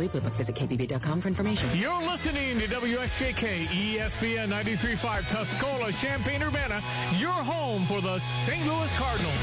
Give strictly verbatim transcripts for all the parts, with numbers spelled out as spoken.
Blue Book. Visit K B B dot com for information. You're listening to W S J K E S P N ninety-three point five Tuscola, Champaign-Urbana, your home for the Saint Louis Cardinals.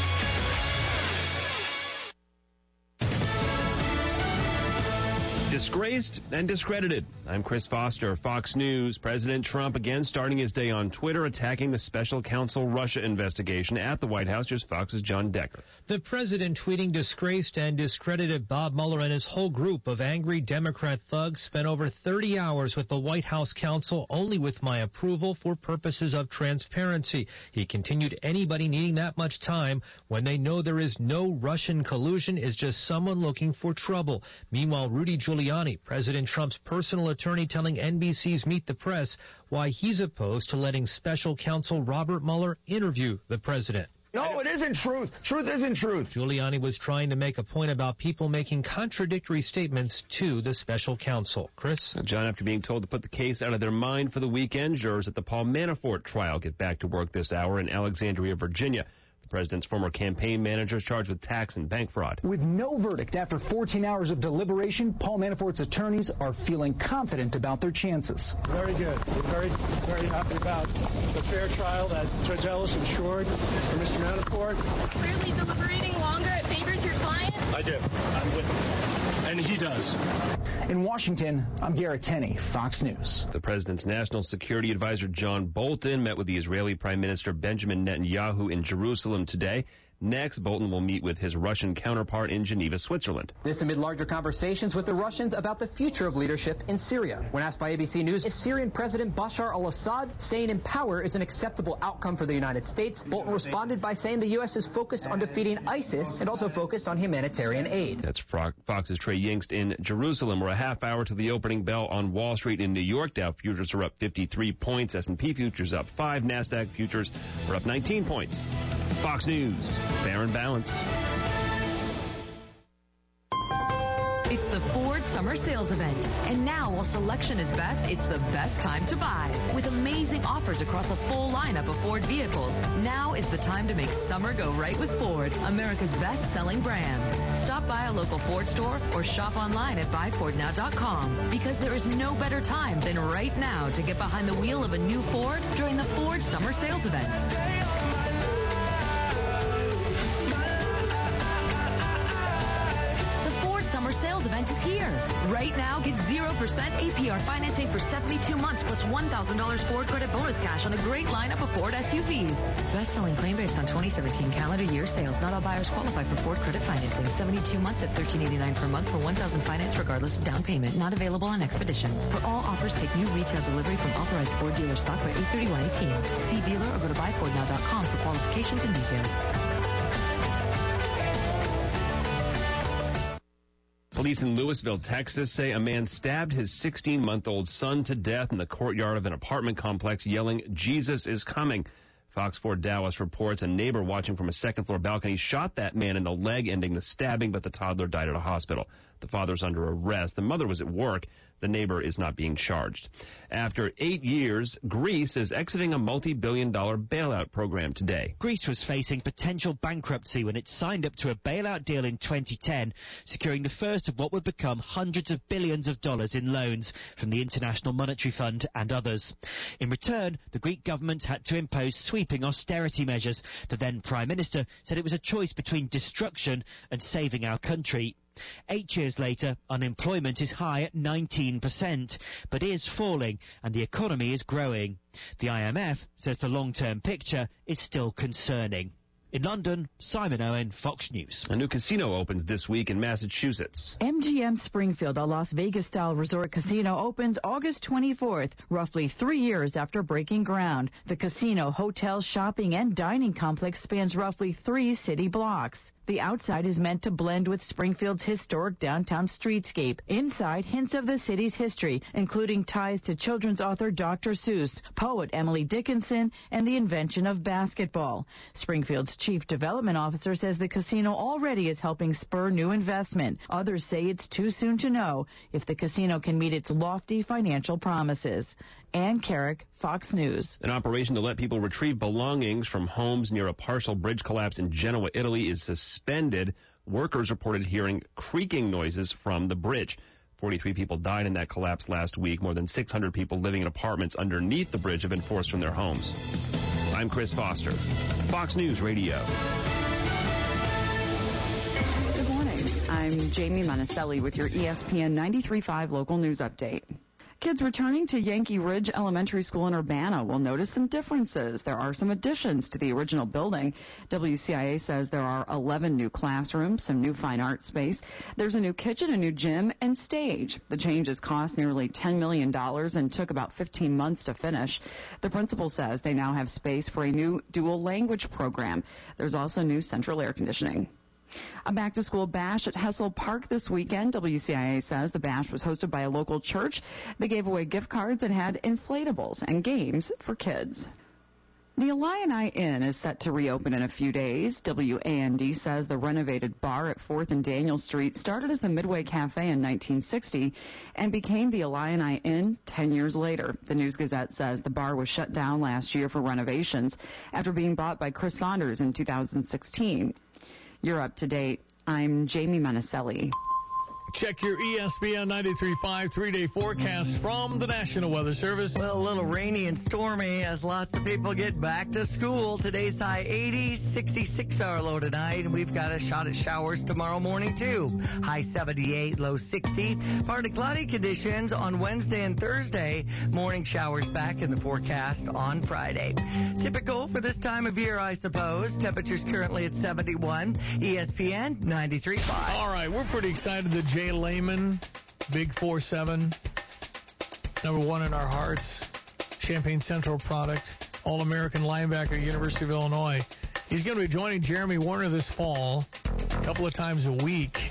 Disgraced and discredited. I'm Chris Foster, Fox News. President Trump again starting his day on Twitter, attacking the special counsel Russia investigation at the White House. Here's Fox's John Decker. The president tweeting disgraced and discredited Bob Mueller and his whole group of angry Democrat thugs spent over thirty hours with the White House counsel only with my approval for purposes of transparency. He continued, anybody needing that much time when they know there is no Russian collusion is just someone looking for trouble. Meanwhile, Rudy Giuliani, President Trump's personal attorney, telling N B C's Meet the Press why he's opposed to letting special counsel Robert Mueller interview the president. No, it isn't truth. Truth isn't truth. Giuliani was trying to make a point about people making contradictory statements to the special counsel. Chris? John, after being told to put the case out of their mind for the weekend, jurors at the Paul Manafort trial get back to work this hour in Alexandria, Virginia. The president's former campaign manager is charged with tax and bank fraud. With no verdict after fourteen hours of deliberation, Paul Manafort's attorneys are feeling confident about their chances. Very good. We're very, very happy about the fair trial that Judge Ellis ensured for Mister Manafort. Clearly deliberating longer, it favors your client? I do. I'm with him. And he does. In Washington, I'm Garrett Tenney, Fox News. The president's national security advisor John Bolton met with the Israeli Prime Minister Benjamin Netanyahu in Jerusalem today. Next, Bolton will meet with his Russian counterpart in Geneva, Switzerland. This amid larger conversations with the Russians about the future of leadership in Syria. When asked by A B C News if Syrian President Bashar al-Assad staying in power is an acceptable outcome for the United States, Bolton responded by saying the U S is focused on defeating ISIS and also focused on humanitarian aid. That's Fox's Trey Yingst in Jerusalem. We're a half hour to the opening bell on Wall Street in New York. Dow futures are up fifty-three points. S and P futures up five. NASDAQ futures are up nineteen points. Fox News, fair and balanced. It's the Ford Summer Sales Event. And now, while selection is best, it's the best time to buy. With amazing offers across a full lineup of Ford vehicles, now is the time to make summer go right with Ford, America's best-selling brand. Stop by a local Ford store or shop online at buy ford now dot com, because there is no better time than right now to get behind the wheel of a new Ford during the Ford Summer Sales Event. Summer sales event is here. Right now, get zero percent A P R financing for seventy-two months plus one thousand dollars Ford credit bonus cash on a great lineup of Ford S U Vs. Best-selling claim based on twenty seventeen calendar year sales. Not all buyers qualify for Ford credit financing. seventy-two months at thirteen eighty-nine per month for one thousand finance regardless of down payment. Not available on Expedition. For all offers, take new retail delivery from authorized Ford dealer stock by eight thirty-one eighteen. See dealer or go to buy ford now dot com for qualifications and details. Police in Louisville, Texas say a man stabbed his sixteen-month-old son to death in the courtyard of an apartment complex, yelling, "Jesus is coming." Fox four Dallas reports a neighbor watching from a second-floor balcony shot that man in the leg, ending the stabbing, but the toddler died at a hospital. The father's under arrest. The mother was at work. The neighbor is not being charged. After eight years, Greece is exiting a multi-billion dollar bailout program today. Greece was facing potential bankruptcy when it signed up to a bailout deal in twenty ten, securing the first of what would become hundreds of billions of dollars in loans from the International Monetary Fund and others. In return, the Greek government had to impose sweeping austerity measures. The then Prime Minister said it was a choice between destruction and saving our country. Eight years later, unemployment is high at nineteen percent, but is falling and the economy is growing. The I M F says the long-term picture is still concerning. In London, Simon Owen, Fox News. A new casino opens this week in Massachusetts. M G M Springfield, a Las Vegas-style resort casino, opens August twenty-fourth, roughly three years after breaking ground. The casino, hotel, shopping, and dining complex spans roughly three city blocks. The outside is meant to blend with Springfield's historic downtown streetscape. Inside, hints of the city's history, including ties to children's author Doctor Seuss, poet Emily Dickinson, and the invention of basketball. Springfield's chief development officer says the casino already is helping spur new investment. Others say it's too soon to know if the casino can meet its lofty financial promises. Ann Carrick, Fox News. An operation to let people retrieve belongings from homes near a partial bridge collapse in Genoa, Italy is suspended. Workers reported hearing creaking noises from the bridge. forty-three people died in that collapse last week. More than six hundred people living in apartments underneath the bridge have been forced from their homes. I'm Chris Foster, Fox News Radio. Good morning. I'm Jamie Monticelli with your E S P N ninety-three point five local news update. Kids returning to Yankee Ridge Elementary School in Urbana will notice some differences. There are some additions to the original building. W C I A says there are eleven new classrooms, some new fine art space. There's a new kitchen, a new gym, and stage. The changes cost nearly ten million dollars and took about fifteen months to finish. The principal says they now have space for a new dual language program. There's also new central air conditioning. A back-to-school bash at Hessel Park this weekend. W C I A says the bash was hosted by a local church. They gave away gift cards and had inflatables and games for kids. The Illini Inn is set to reopen in a few days. W A N D says the renovated bar at fourth and Daniel Street started as the Midway Cafe in nineteen sixty and became the Illini Inn ten years later. The News-Gazette says the bar was shut down last year for renovations after being bought by Chris Saunders in two thousand sixteen. You're up to date. I'm Jamie Monticelli. Check your E S P N ninety-three point five three-day forecast from the National Weather Service. Well, a little rainy and stormy as lots of people get back to school. Today's high eighty, sixty-six hour low tonight, and we've got a shot at showers tomorrow morning, too. High seventy-eight, low sixty. Partly cloudy conditions on Wednesday and Thursday. Morning showers back in the forecast on Friday. Typical for this time of year, I suppose. Temperatures currently at seventy-one. E S P N ninety-three point five. All right, we're pretty excited that Jay Lehman, Big four seven, number one in our hearts, Champaign Central product, All-American linebacker, University of Illinois. He's going to be joining Jeremy Warner this fall, a couple of times a week.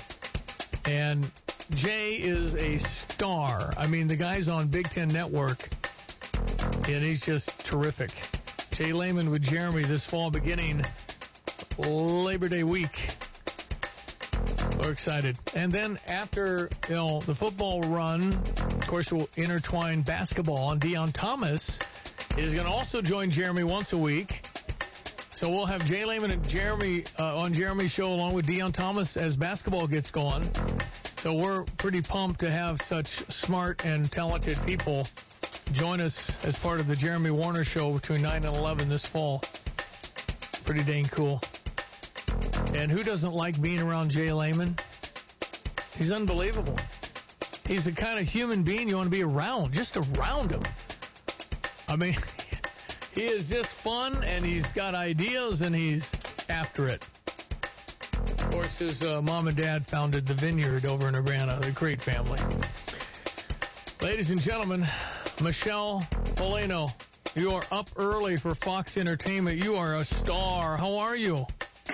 And Jay is a star. I mean, the guy's on Big Ten Network, and he's just terrific. Jay Lehman with Jeremy this fall, beginning Labor Day week. We're excited. And then after, you know, the football run, of course, we'll intertwine basketball. And Deion Thomas is going to also join Jeremy once a week. So we'll have Jay Lehman and Jeremy uh, on Jeremy's show along with Deion Thomas as basketball gets going. So we're pretty pumped to have such smart and talented people join us as part of the Jeremy Warner Show between nine and eleven this fall. Pretty dang cool. And who doesn't like being around Jay Lehman? He's unbelievable. He's the kind of human being you want to be around, just around him. I mean, he is just fun, and he's got ideas, and he's after it. Of course, his uh, mom and dad founded the Vineyard over in Urbana. They're a great family. Ladies and gentlemen, Michelle Polino, you are up early for Fox Entertainment. You are a star. How are you?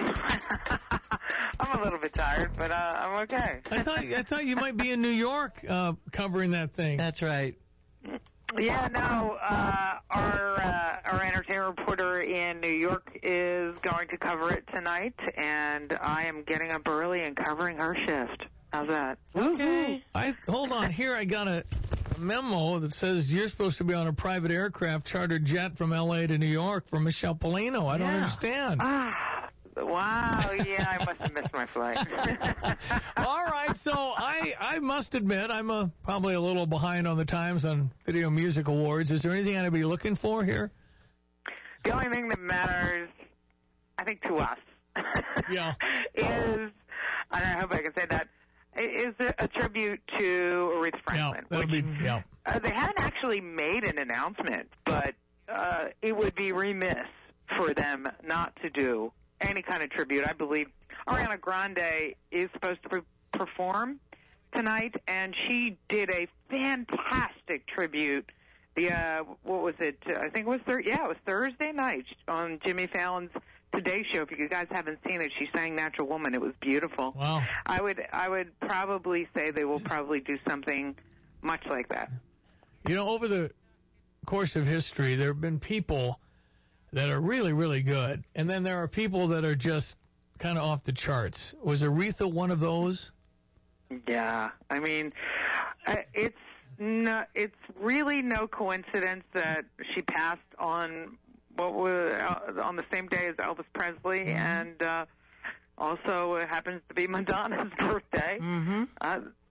I'm a little bit tired, but uh, I'm okay. I thought I thought you might be in New York uh, covering that thing. That's right. Yeah, no, uh, our uh, our entertainment reporter in New York is going to cover it tonight, and I am getting up early and covering her shift. How's that? Okay. I hold on. Here I got a memo that says you're supposed to be on a private aircraft chartered jet from L A to New York for Michelle Polino. I don't Yeah. understand. Ah. Wow, yeah, I must have missed my flight. All right, so I, I must admit I'm a, probably a little behind on the times on Video Music Awards. Is there anything I'd be looking for here? The only thing that matters, I think, to us, yeah. is, I don't know, I hope I can say that, is a tribute to Aretha Franklin. Yeah, that'll be, yeah. Uh, they haven't actually made an announcement, but uh, it would be remiss for them not to do any kind of tribute. I believe Ariana Grande is supposed to pre- perform tonight, and she did a fantastic tribute. The uh, what was it? I think it was thir- yeah, it was Thursday night on Jimmy Fallon's Today Show. If you guys haven't seen it, she sang "Natural Woman." It was beautiful. Wow. I would I would probably say they will probably do something much like that. You know, over the course of history, there have been people that are really, really good. And then there are people that are just kind of off the charts. Was Aretha one of those? Yeah. I mean, uh, it's no, it's really no coincidence that she passed on what was uh, on the same day as Elvis Presley, mm-hmm. and uh, also it happens to be Madonna's birthday. Mm-hmm. Uh,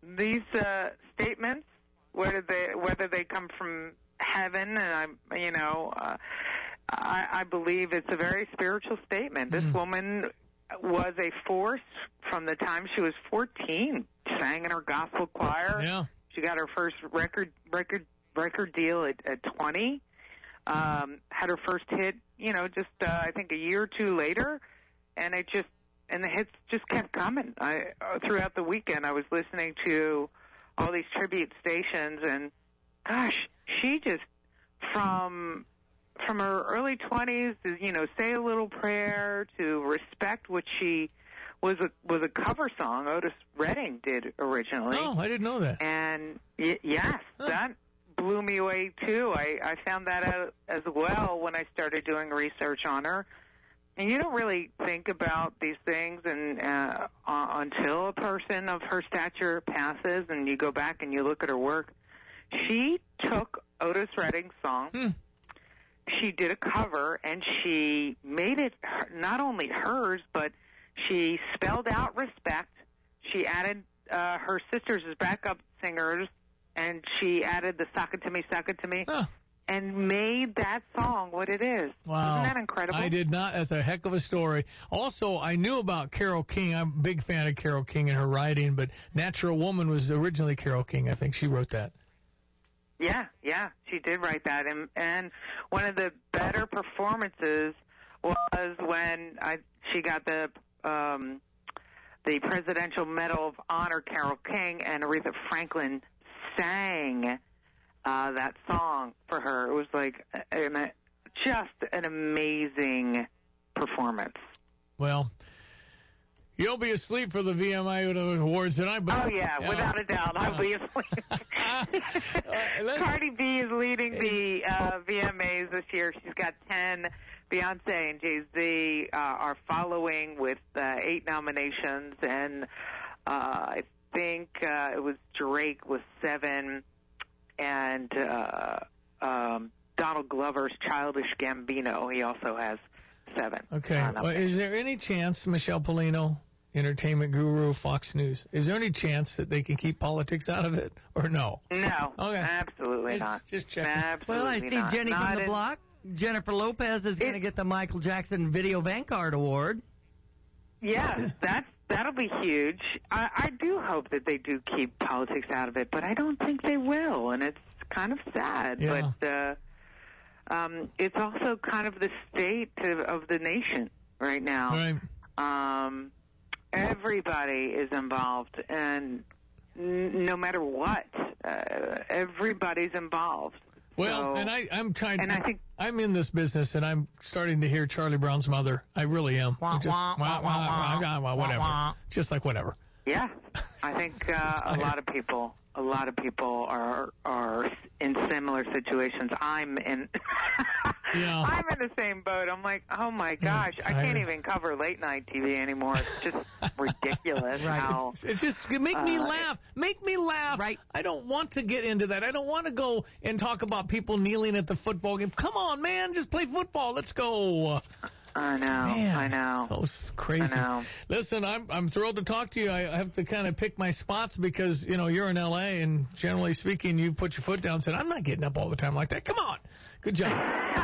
these uh, statements, whether they whether they come from heaven, and I, you know, uh, I, I believe it's a very spiritual statement. This mm. woman was a force from the time she was fourteen. Sang in her gospel choir. Yeah. She got her first record record record deal at, at twenty. Um, had her first hit, you know, just uh, I think a year or two later, and it just and the hits just kept coming. I uh, throughout the weekend, I was listening to all these tribute stations, and gosh, she just from from her early twenties, you know, Say a Little Prayer to Respect, which she was a was a cover song Otis Redding did originally. Oh, I didn't know that. And y- yes, huh. that blew me away too. I, I found that out as well when I started doing research on her. And you don't really think about these things and uh, uh, until a person of her stature passes, and you go back and you look at her work. She took Otis Redding's song. Hmm. She did a cover, and she made it not only hers, but she spelled out respect. She added uh, her sisters as backup singers, and she added the "Sock It to Me, Sock It to Me," huh. and made that song what it is. Wow. Isn't that incredible? I did not. That's a heck of a story. Also, I knew about Carole King. I'm a big fan of Carole King and her writing, but Natural Woman was originally Carole King. I think she wrote that. Yeah, yeah, she did write that. And, and one of the better performances was when I, she got the um, the Presidential Medal of Honor, Carole King, and Aretha Franklin sang uh, that song for her. It was like an, just an amazing performance. Well, you'll be asleep for the V M A Awards tonight. But, oh, yeah, yeah, without a doubt. I'll be asleep. uh, Cardi B is leading the uh, V M As this year. She's got ten. Beyonce and Jay-Z uh, are following with uh, eight nominations. And uh, I think uh, it was Drake with seven. And uh, um, Donald Glover's Childish Gambino, he also has seven. Okay. Uh, well, is there any chance, Michelle Polino, entertainment guru, Fox News, is there any chance that they can keep politics out of it, or no? No. Okay. Absolutely just, not. Just checking. Absolutely well, I see not. Jenny not from the in, block. Jennifer Lopez is going to get the Michael Jackson Video Vanguard Award. Yeah, that's that'll be huge. I, I do hope that they do keep politics out of it, but I don't think they will, and it's kind of sad. Yeah. But uh, um, it's also kind of the state of, of the nation right now. Right. Um, everybody is involved, and n- no matter what, uh, everybody's involved. Well, so, and I, I'm trying. And I think I'm in this business, and I'm starting to hear Charlie Brown's mother. I really am. Wah, just, wah, wah, wah, wah, wah, wah, whatever. wah, wah. Just like whatever. Yeah, I think uh, a lot of people, a lot of people are are in similar situations. I'm in, yeah. I'm in the same boat. I'm like, oh my gosh, I can't even cover late night T V anymore. It's just ridiculous. Right. How It's, it's just make me uh, laugh. Make me laugh. Right. I don't want to get into that. I don't want to go and talk about people kneeling at the football game. Come on, man, just play football. Let's go. I know, Man, I know. So s- crazy. I know. Listen, I'm I'm thrilled to talk to you. I have to kind of pick my spots because, you know, you're in L A and generally speaking, you put your foot down and said, I'm not getting up all the time like that. Come on. Good job.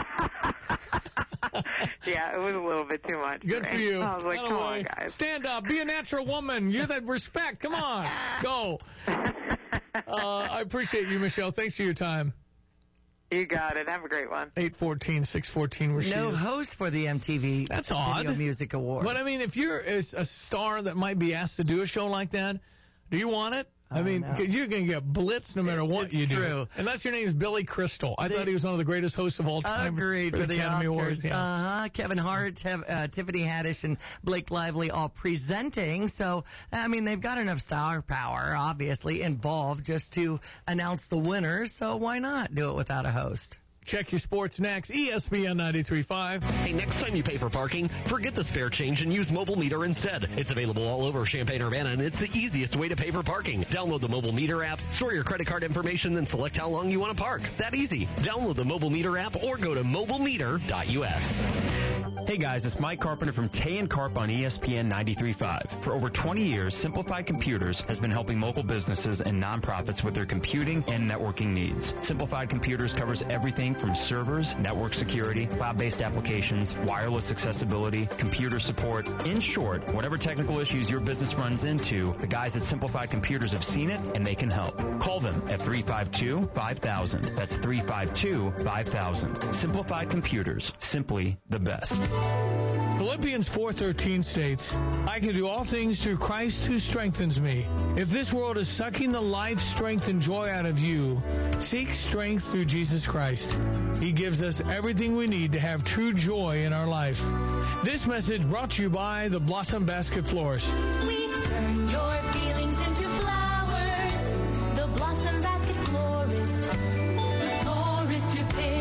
Yeah, it was a little bit too much. Good for, for me. you. I was like, By the come way, on, guys. Stand up. Be a natural woman. You're that respect. Come on. Go. Uh, I appreciate you, Michelle. Thanks for your time. You got it. Have a great one. eight fourteen, six fourteen, where she No is. host for the M T V That's Video odd. Music Awards. But, I mean, if you're a, a star that might be asked to do a show like that, do you want it? I Oh, mean, no. 'cause you're going to get blitzed no matter what It's you do. true. Unless your name is Billy Crystal. I They- thought he was one of the greatest hosts of all time. Agreed for for the the Academy Oscars. Awards. Yeah. Uh-huh. Kevin Hart, Tev, uh, Tiffany Haddish, and Blake Lively all presenting. So, I mean, they've got enough star power, obviously, involved just to announce the winners. So why not do it without a host? Check your sports next. E S P N ninety-three point five. Hey, next time you pay for parking, forget the spare change and use Mobile Meter instead. It's available all over Champaign-Urbana, and it's the easiest way to pay for parking. Download the Mobile Meter app, store your credit card information, then select how long you want to park. That easy. Download the Mobile Meter app or go to mobile meter dot U S. Hey guys, it's Mike Carpenter from Tay and Carp on E S P N ninety-three point five. For over twenty years, Simplified Computers has been helping local businesses and nonprofits with their computing and networking needs. Simplified Computers covers everything from servers, network security, cloud-based applications, wireless accessibility, computer support. In short, whatever technical issues your business runs into, the guys at Simplified Computers have seen it and they can help. Call them at three five two, five thousand. That's three five two, five thousand. Simplified Computers. Simply the best. Philippians four thirteen states, I can do all things through Christ who strengthens me. If this world is sucking the life, strength, and joy out of you, seek strength through Jesus Christ. He gives us everything we need to have true joy in our life. This message brought to you by the Blossom Basket Florist. We turn your feelings into flowers. The Blossom Basket Florist. The florist you pick.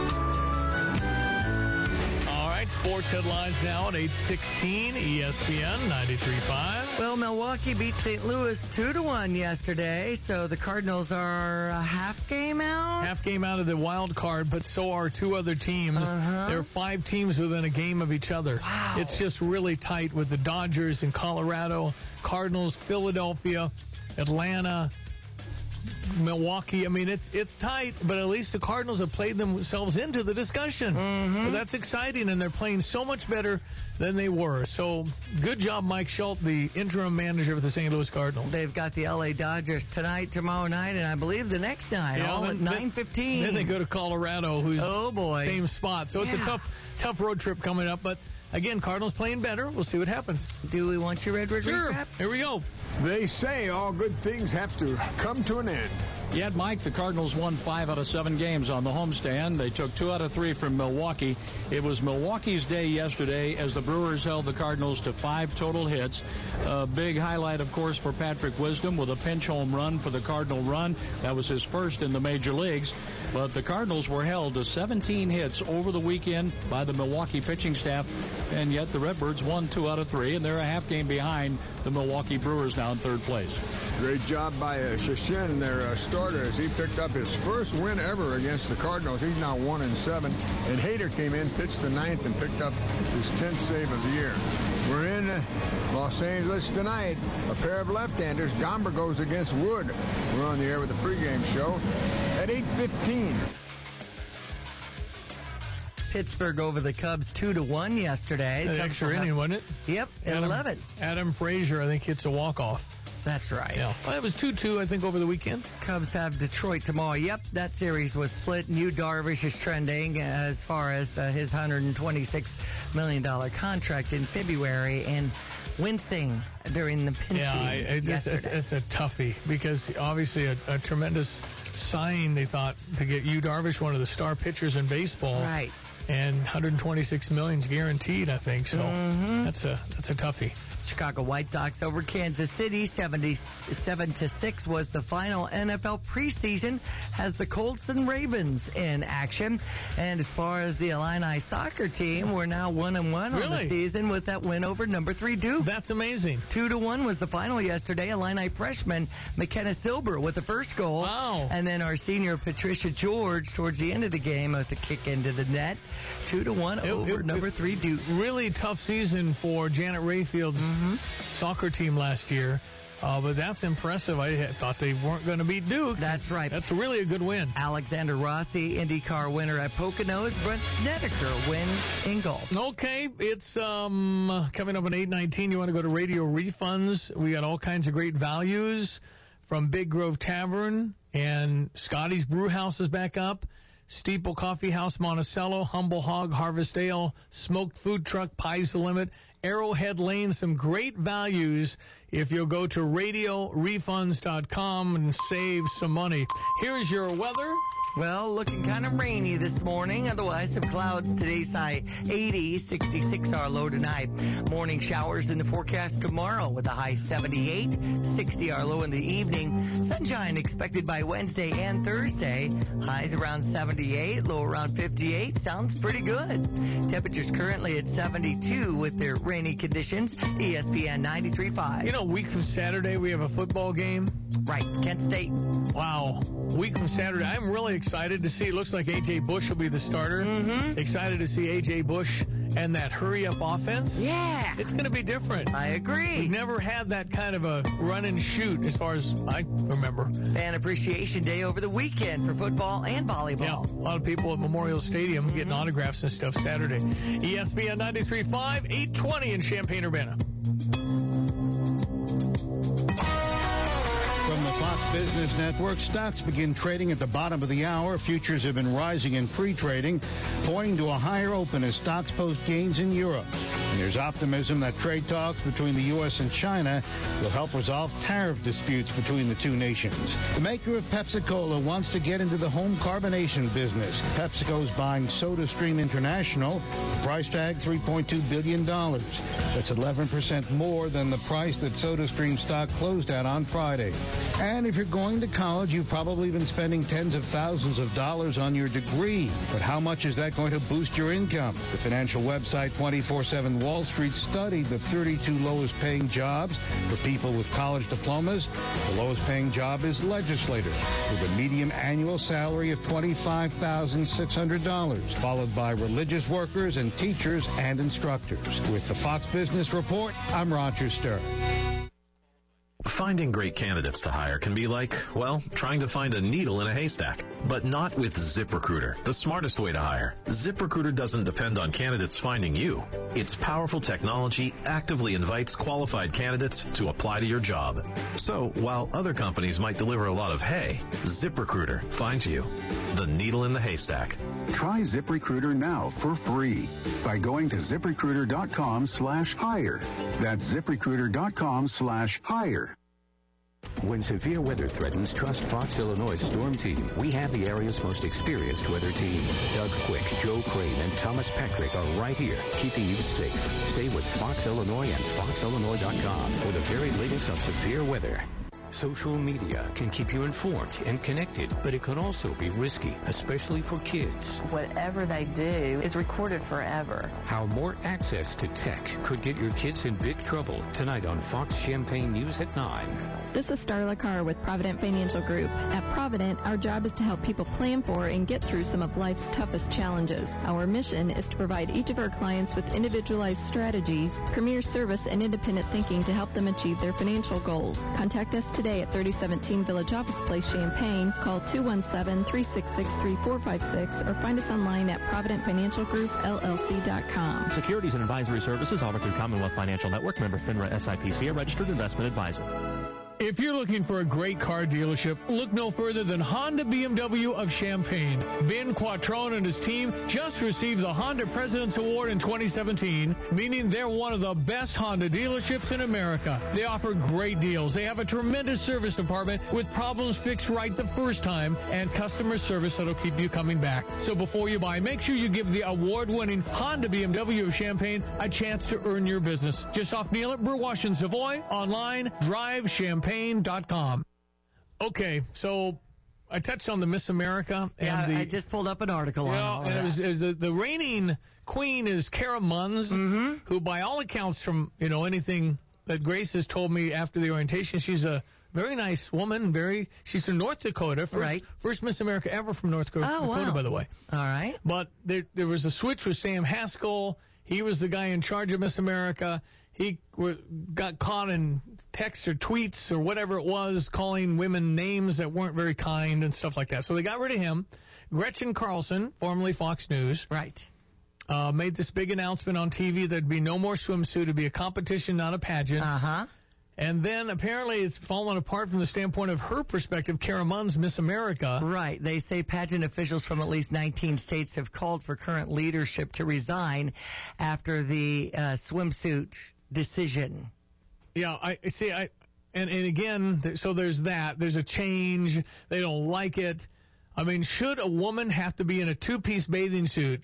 Sports headlines now at eight sixteen, E S P N ninety-three point five. Well, Milwaukee beat Saint Louis two to one yesterday, so the Cardinals are a half game out. Half game out of the wild card, but so are two other teams. Uh-huh. There are five teams within a game of each other. Wow. It's just really tight with the Dodgers in Colorado, Cardinals, Philadelphia, Atlanta, Milwaukee. I mean, it's it's tight, but at least the Cardinals have played themselves into the discussion. Mm-hmm. So that's exciting, and they're playing so much better than they were. So good job, Mike Schultz, the interim manager of the Saint Louis Cardinals. They've got the L A Dodgers tonight, tomorrow night, and I believe the next night, yeah, all then, at nine fifteen. Then they go to Colorado, who's oh boy, same spot. So yeah. it's a tough, tough road trip coming up, but again, Cardinals playing better. We'll see what happens. Do we want your Red Red Sure. recap? Here we go. They say all good things have to come to an end. Yet, Mike, the Cardinals won five out of seven games on the homestand. They took two out of three from Milwaukee. It was Milwaukee's day yesterday as the Brewers held the Cardinals to five total hits. A big highlight, of course, for Patrick Wisdom with a pinch home run for the Cardinal run. That was his first in the major leagues. But the Cardinals were held to seventeen hits over the weekend by the Milwaukee pitching staff. And yet the Redbirds won two out of three, and they're a half game behind the Milwaukee Brewers now in third place. Great job by uh, Shashin, their uh, starter, as he picked up his first win ever against the Cardinals. He's now one and seven. And Hader came in, pitched the ninth, and picked up his tenth save of the year. We're in uh, Los Angeles tonight. A pair of left-handers. Gomber goes against Wood. We're on the air with the pregame show at eight fifteen. Pittsburgh over the Cubs two to one yesterday. An extra inning, wasn't it? Yep, Adam, eleven. Adam Frazier, I think, hits a walk-off. That's right. Yeah. Well, it was two two, I think, over the weekend. Cubs have Detroit tomorrow. Yep, that series was split. Yu Darvish is trending as far as uh, his one hundred twenty-six million dollars contract in February and wincing during the pinch Yeah, I, I just, it's, it's a toughie because obviously a, a tremendous sign, they thought, to get Yu Darvish, one of the star pitchers in baseball. Right. And one hundred twenty-six million dollars guaranteed, I think. So mm-hmm. that's a that's a toughie. Chicago White Sox over Kansas City, seventy-seven to six was the final N F L preseason. Has the Colts and Ravens in action. And as far as the Illini soccer team, we're now one and one really? on the season with that win over number three Duke. That's amazing. Two to one was the final yesterday. Illini freshman McKenna Silber with the first goal. Wow. And then our senior Patricia George towards the end of the game with the kick into the net. Two to one it, over it, number it, three Duke. Really tough season for Janet Rayfield's mm-hmm. soccer team last year. Uh, but that's impressive. I thought they weren't going to beat Duke. That's right. That's really a good win. Alexander Rossi, IndyCar winner at Poconos. Brent Snedeker wins in golf. Okay, it's um coming up at eight nineteen. You want to go to Radio Refunds. We got all kinds of great values from Big Grove Tavern, and Scotty's Brew House is back up. Steeple Coffee House, Monticello, Humble Hog, Harvest Ale, Smoked Food Truck, Pies the Limit, Arrowhead Lane, some great values if you'll go to radio refunds dot com and save some money. Here's your weather. Well, looking kind of rainy this morning. Otherwise, some clouds. Today's high eighty, sixty-six our low tonight. Morning showers in the forecast tomorrow with a high seventy-eight, sixty our low in the evening. Sunshine expected by Wednesday and Thursday. Highs around seventy-eight, low around fifty-eight. Sounds pretty good. Temperatures currently at seventy-two with their rainy conditions. E S P N ninety-three point five. You know, a week from Saturday we have a football game. Right, Kent State. Wow. Week from Saturday. I'm really excited to see. It looks like A J. Bush will be the starter. Mm-hmm. Excited to see A J. Bush and that hurry-up offense, yeah, it's going to be different. I agree. We've never had that kind of a run and shoot as far as I remember. Fan Appreciation Day over the weekend for football and volleyball. Yeah, a lot of people at Memorial Stadium mm-hmm. getting autographs and stuff Saturday. E S P N ninety-three point five, eight twenty in Champaign-Urbana. From the Fox Business Network, stocks begin trading at the bottom of the hour. Futures have been rising in pre-trading, pointing to a higher open as stocks post gains in Europe. And there's optimism that trade talks between the U S and China will help resolve tariff disputes between the two nations. The maker of Pepsi-Cola wants to get into the home carbonation business. PepsiCo's buying SodaStream International, price tag three point two billion dollars. That's eleven percent more than the price that SodaStream stock closed at on Friday. And if you're going to college, you've probably been spending tens of thousands of dollars on your degree. But how much is that going to boost your income? The financial website twenty-four seven Wall Street studied the thirty-two lowest paying jobs for people with college diplomas. The lowest paying job is legislator, with a median annual salary of twenty-five thousand six hundred dollars, followed by religious workers and teachers and instructors. With the Fox Business Report, I'm Roger Stern. Finding great candidates to hire can be like, well, trying to find a needle in a haystack. But not with ZipRecruiter, the smartest way to hire. ZipRecruiter doesn't depend on candidates finding you. Its powerful technology actively invites qualified candidates to apply to your job. So, while other companies might deliver a lot of hay, ZipRecruiter finds you, the needle in the haystack. Try ZipRecruiter now for free by going to ZipRecruiter.com slash hire. That's ZipRecruiter.com slash hire. When severe weather threatens, trust Fox Illinois Storm Team. We have the area's most experienced weather team. Doug Quick, Joe Crane, and Thomas Patrick are right here, keeping you safe. Stay with Fox Illinois and Fox Illinois dot com for the very latest on severe weather. Social media can keep you informed and connected, but it can also be risky, especially for kids. Whatever they do is recorded forever. How more access to tech could get your kids in big trouble. Tonight on Fox Champaign News at nine. This is Starla Carr with Provident Financial Group. At Provident, our job is to help people plan for and get through some of life's toughest challenges. Our mission is to provide each of our clients with individualized strategies, premier service, and independent thinking to help them achieve their financial goals. Contact us today at thirty seventeen Village Office Place, Champaign. Call two one seven, three six six, three four five six or find us online at provident financial group L L C dot com. Securities and advisory services offered through Commonwealth Financial Network, member FINRA S I P C, a registered investment advisor. If you're looking for a great car dealership, look no further than Honda B M W of Champaign. Ben Quattrone and his team just received the Honda President's Award in twenty seventeen, meaning they're one of the best Honda dealerships in America. They offer great deals. They have a tremendous service department with problems fixed right the first time and customer service that'll keep you coming back. So before you buy, make sure you give the award-winning Honda B M W of Champaign a chance to earn your business. Just off Neal at Burwash and Savoy, online, drive champaign dot com. Okay, so I touched on the Miss America. And yeah, the, I just pulled up an article you on know, all and that. it was, it was the, the reigning queen is Kara Munns, mm-hmm. who by all accounts from, you know, anything that Grace has told me after the orientation, she's a very nice woman. Very, she's from North Dakota. First, right. First Miss America ever from North Dakota, oh, Dakota wow. by the way. All right. But there, there was a switch with Sam Haskell. He was the guy in charge of Miss America. He w- got caught in texts or tweets or whatever it was, calling women names that weren't very kind and stuff like that. So they got rid of him. Gretchen Carlson, formerly Fox News, right, uh, made this big announcement on T V there'd be no more swimsuit. It'd be a competition, not a pageant. Uh-huh. And then apparently it's fallen apart from the standpoint of her perspective, Kara Munns, Miss America. Right. They say pageant officials from at least nineteen states have called for current leadership to resign after the uh, swimsuit decision. Yeah, I see. I and, and again, so there's that. There's a change. They don't like it. I mean, should a woman have to be in a two-piece bathing suit?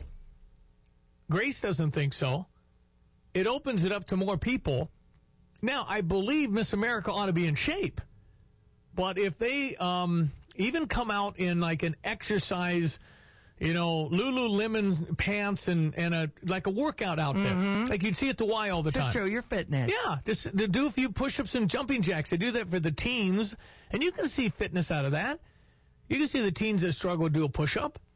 Grace doesn't think so. It opens it up to more people. Now, I believe Miss America ought to be in shape. But if they um, even come out in like an exercise, you know, Lululemon pants and, and a like a workout outfit, mm-hmm. like you'd see at the Y all the to time. To show your fitness. Yeah, just to do a few push-ups and jumping jacks. They do that for the teens, and you can see fitness out of that. You can see the teens that struggle to do a push-up.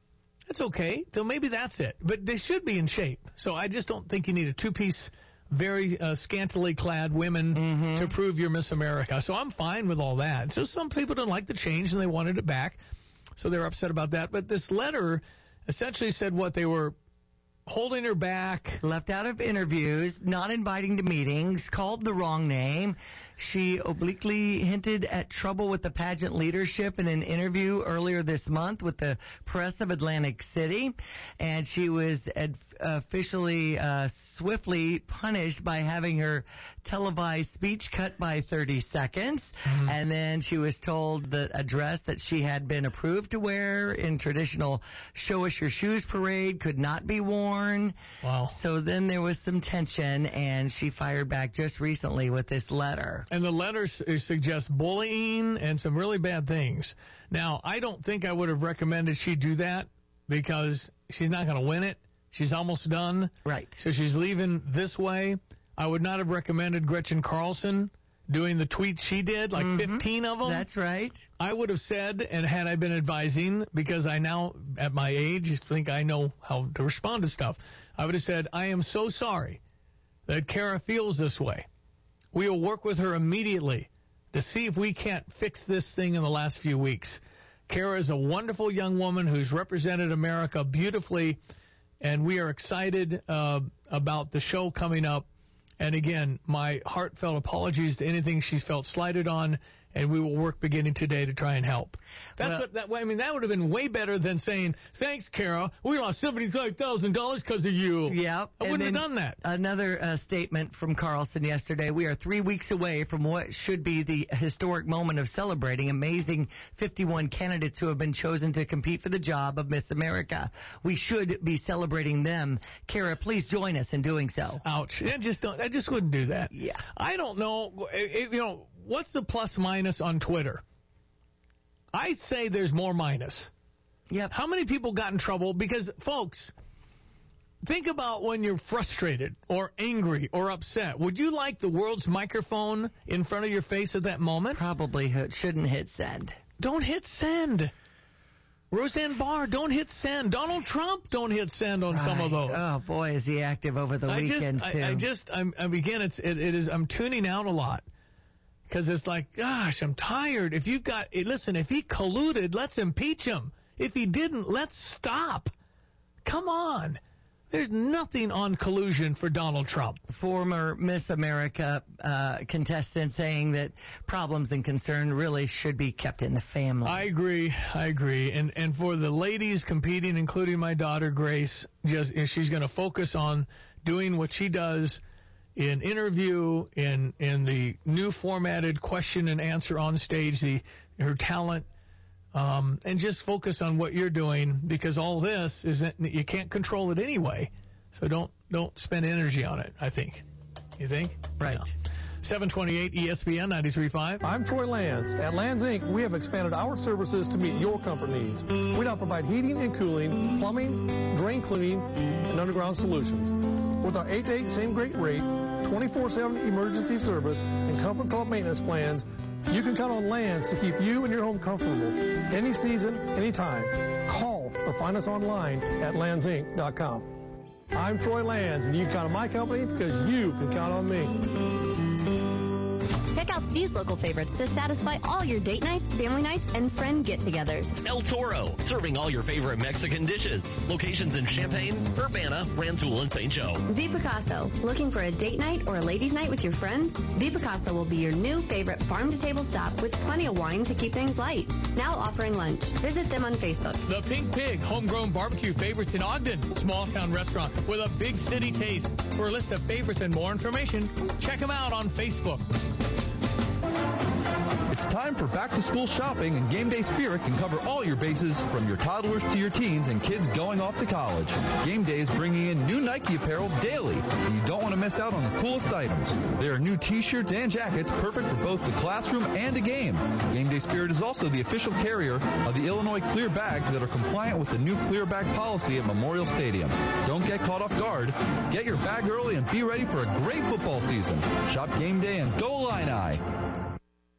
That's okay. So maybe that's it. But they should be in shape. So I just don't think you need a two-piece, very uh, scantily clad women Mm-hmm. to prove you're Miss America. So I'm fine with all that. So some people don't like the change and they wanted it back. So they're upset about that. But this letter essentially said what they were holding her back. Left out of interviews, not inviting to meetings, called the wrong name. She obliquely hinted at trouble with the pageant leadership in an interview earlier this month with the press of Atlantic City. And she was ad- officially, uh, swiftly punished by having her televised speech cut by thirty seconds. Mm-hmm. And then she was told that a dress that she had been approved to wear in traditional Show Us Your Shoes parade could not be worn. Wow. So then there was some tension, and she fired back just recently with this letter. And the letter s- suggests bullying and some really bad things. Now, I don't think I would have recommended she do that because she's not going to win it. She's almost done. Right. So she's leaving this way. I would not have recommended Gretchen Carlson doing the tweets she did, like Mhm. fifteen of them. That's right. I would have said, and had I been advising, because I now, at my age, think I know how to respond to stuff, I would have said, I am so sorry that Kara feels this way. We will work with her immediately to see if we can't fix this thing in the last few weeks. Kara is a wonderful young woman who's represented America beautifully, and we are excited uh, about the show coming up. And again, my heartfelt apologies to anything she's felt slighted on, and we will work beginning today to try and help. That's Well- what that. I mean, that would have been way better than saying, "Thanks, Kara. We lost seventy-five thousand dollars because of you." Yeah. I and wouldn't have then done that. Another uh, statement from Carlson yesterday. We are three weeks away from what should be the historic moment of celebrating amazing fifty-one candidates who have been chosen to compete for the job of Miss America. We should be celebrating them. Kara, please join us in doing so. Ouch. I just don't. I just wouldn't do that. Yeah. I don't know. It, it- you know, what's the plus minus on Twitter? I say there's more minus. Yep. How many people got in trouble? Because, folks, think about when you're frustrated or angry or upset. Would you like the world's microphone in front of your face at that moment? Probably hit, shouldn't hit send. Don't hit send. Roseanne Barr, don't hit send. Donald Trump, don't hit send on some of Right. those. Oh boy, is he active over the I weekends just, too. I, I just, I'm, I'm again, it's, it, it is, I'm tuning out a lot because it's like, gosh, I'm tired. If you've got, eh, listen, if he colluded, let's impeach him. If he didn't, let's stop. Come on. There's nothing on collusion for Donald Trump. Former Miss America uh, contestant saying that problems and concern really should be kept in the family. I agree. I agree. And and for the ladies competing, including my daughter Grace, just she's going to focus on doing what she does in interview, in in the new formatted question and answer on stage, the her talent, um, and just focus on what you're doing because all this isn't you can't control it anyway. So don't don't spend energy on it. I think. You think? Right. Yeah. seven twenty-eight E S P N ninety-three point five. I'm Troy Lands. At Lands Incorporated, we have expanded our services to meet your comfort needs. We now provide heating and cooling, plumbing, drain cleaning, and underground solutions. With our eight to eight same great rate, twenty-four seven emergency service, and comfort club maintenance plans, you can count on Lands to keep you and your home comfortable. Any season, anytime. Call or find us online at lands inc dot com. I'm Troy Lands, and you can count on my company because you can count on me. Check out these local favorites to satisfy all your date nights, family nights, and friend get-togethers. El Toro, serving all your favorite Mexican dishes. Locations in Champaign, Urbana, Rantoul, and Saint Joe. V Picasso, looking for a date night or a ladies' night with your friends? V Picasso will be your new favorite farm-to-table stop with plenty of wine to keep things light. Now offering lunch. Visit them on Facebook. The Pink Pig, homegrown barbecue favorites in Ogden. Small town restaurant with a big city taste. For a list of favorites and more information, check them out on Facebook. It's time for back-to-school shopping, and Game Day Spirit can cover all your bases from your toddlers to your teens and kids going off to college. Game Day is bringing in new Nike apparel daily, and you don't want to miss out on the coolest items. There are new T-shirts and jackets perfect for both the classroom and a game. Game Day Spirit is also the official carrier of the Illinois Clear Bags that are compliant with the new Clear Bag policy at Memorial Stadium. Don't get caught off guard. Get your bag early and be ready for a great football season. Shop Game Day and go Illini!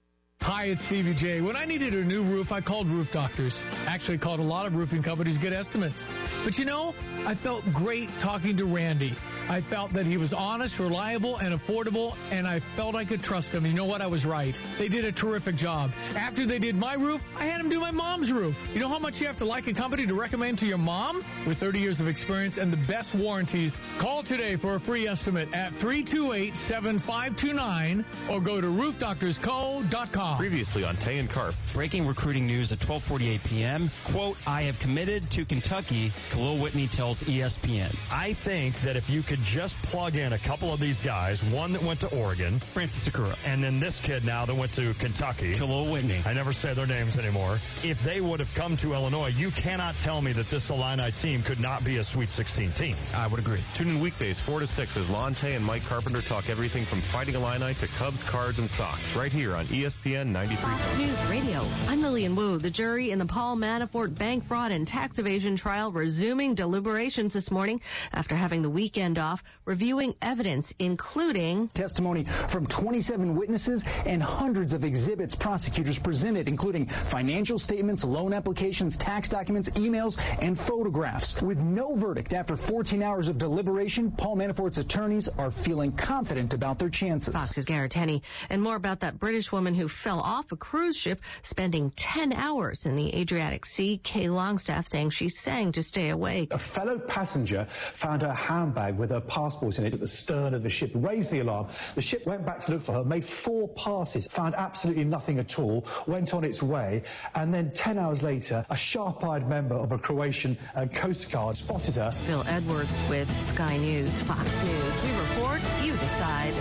Hi, it's Stevie J. When I needed a new roof, I called Roof Doctors. Actually, called a lot of roofing companies to get estimates. But you know, I felt great talking to Randy. I felt that he was honest, reliable, and affordable, and I felt I could trust him. You know what? I was right. They did a terrific job. After they did my roof, I had them do my mom's roof. You know how much you have to like a company to recommend to your mom? With thirty years of experience and the best warranties, call today for a free estimate at three two eight, seven five two nine or go to roof doctors co dot com. Previously on Tay and Carp. Breaking recruiting news at twelve forty-eight p.m. Quote, I have committed to Kentucky, Khalil Whitney tells E S P N. I think that if you could just plug in a couple of these guys, one that went to Oregon, Francis Sakura, and then this kid now that went to Kentucky, Khalil Whitney. I never say their names anymore. If they would have come to Illinois, you cannot tell me that this Illini team could not be a Sweet sixteen team. I would agree. Tune in weekdays four to six as Lon Tay and Mike Carpenter talk everything from Fighting Illini to Cubs, Cards, and Sox right here on E S P N ninety-three. News Radio. I'm Lillian Wu. The jury in the Paul Manafort bank fraud and tax evasion trial resuming deliberations this morning after having the weekend off, reviewing evidence, including testimony from twenty-seven witnesses and hundreds of exhibits prosecutors presented, including financial statements, loan applications, tax documents, emails, and photographs. With no verdict after fourteen hours of deliberation, Paul Manafort's attorneys are feeling confident about their chances. Fox's Garrett Tenney. And more about that British woman who fell off a cruise ship, spending ten hours in the Adriatic Sea. Kay Longstaff saying she sang to stay awake. A fellow passenger found her handbag with her passport in it at the stern of the ship, raised the alarm. The ship went back to look for her, made four passes, found absolutely nothing at all, went on its way, and then ten hours later, a sharp-eyed member of a Croatian uh, Coast Guard spotted her. Phil Edwards with Sky News, Fox News. We report, you decide.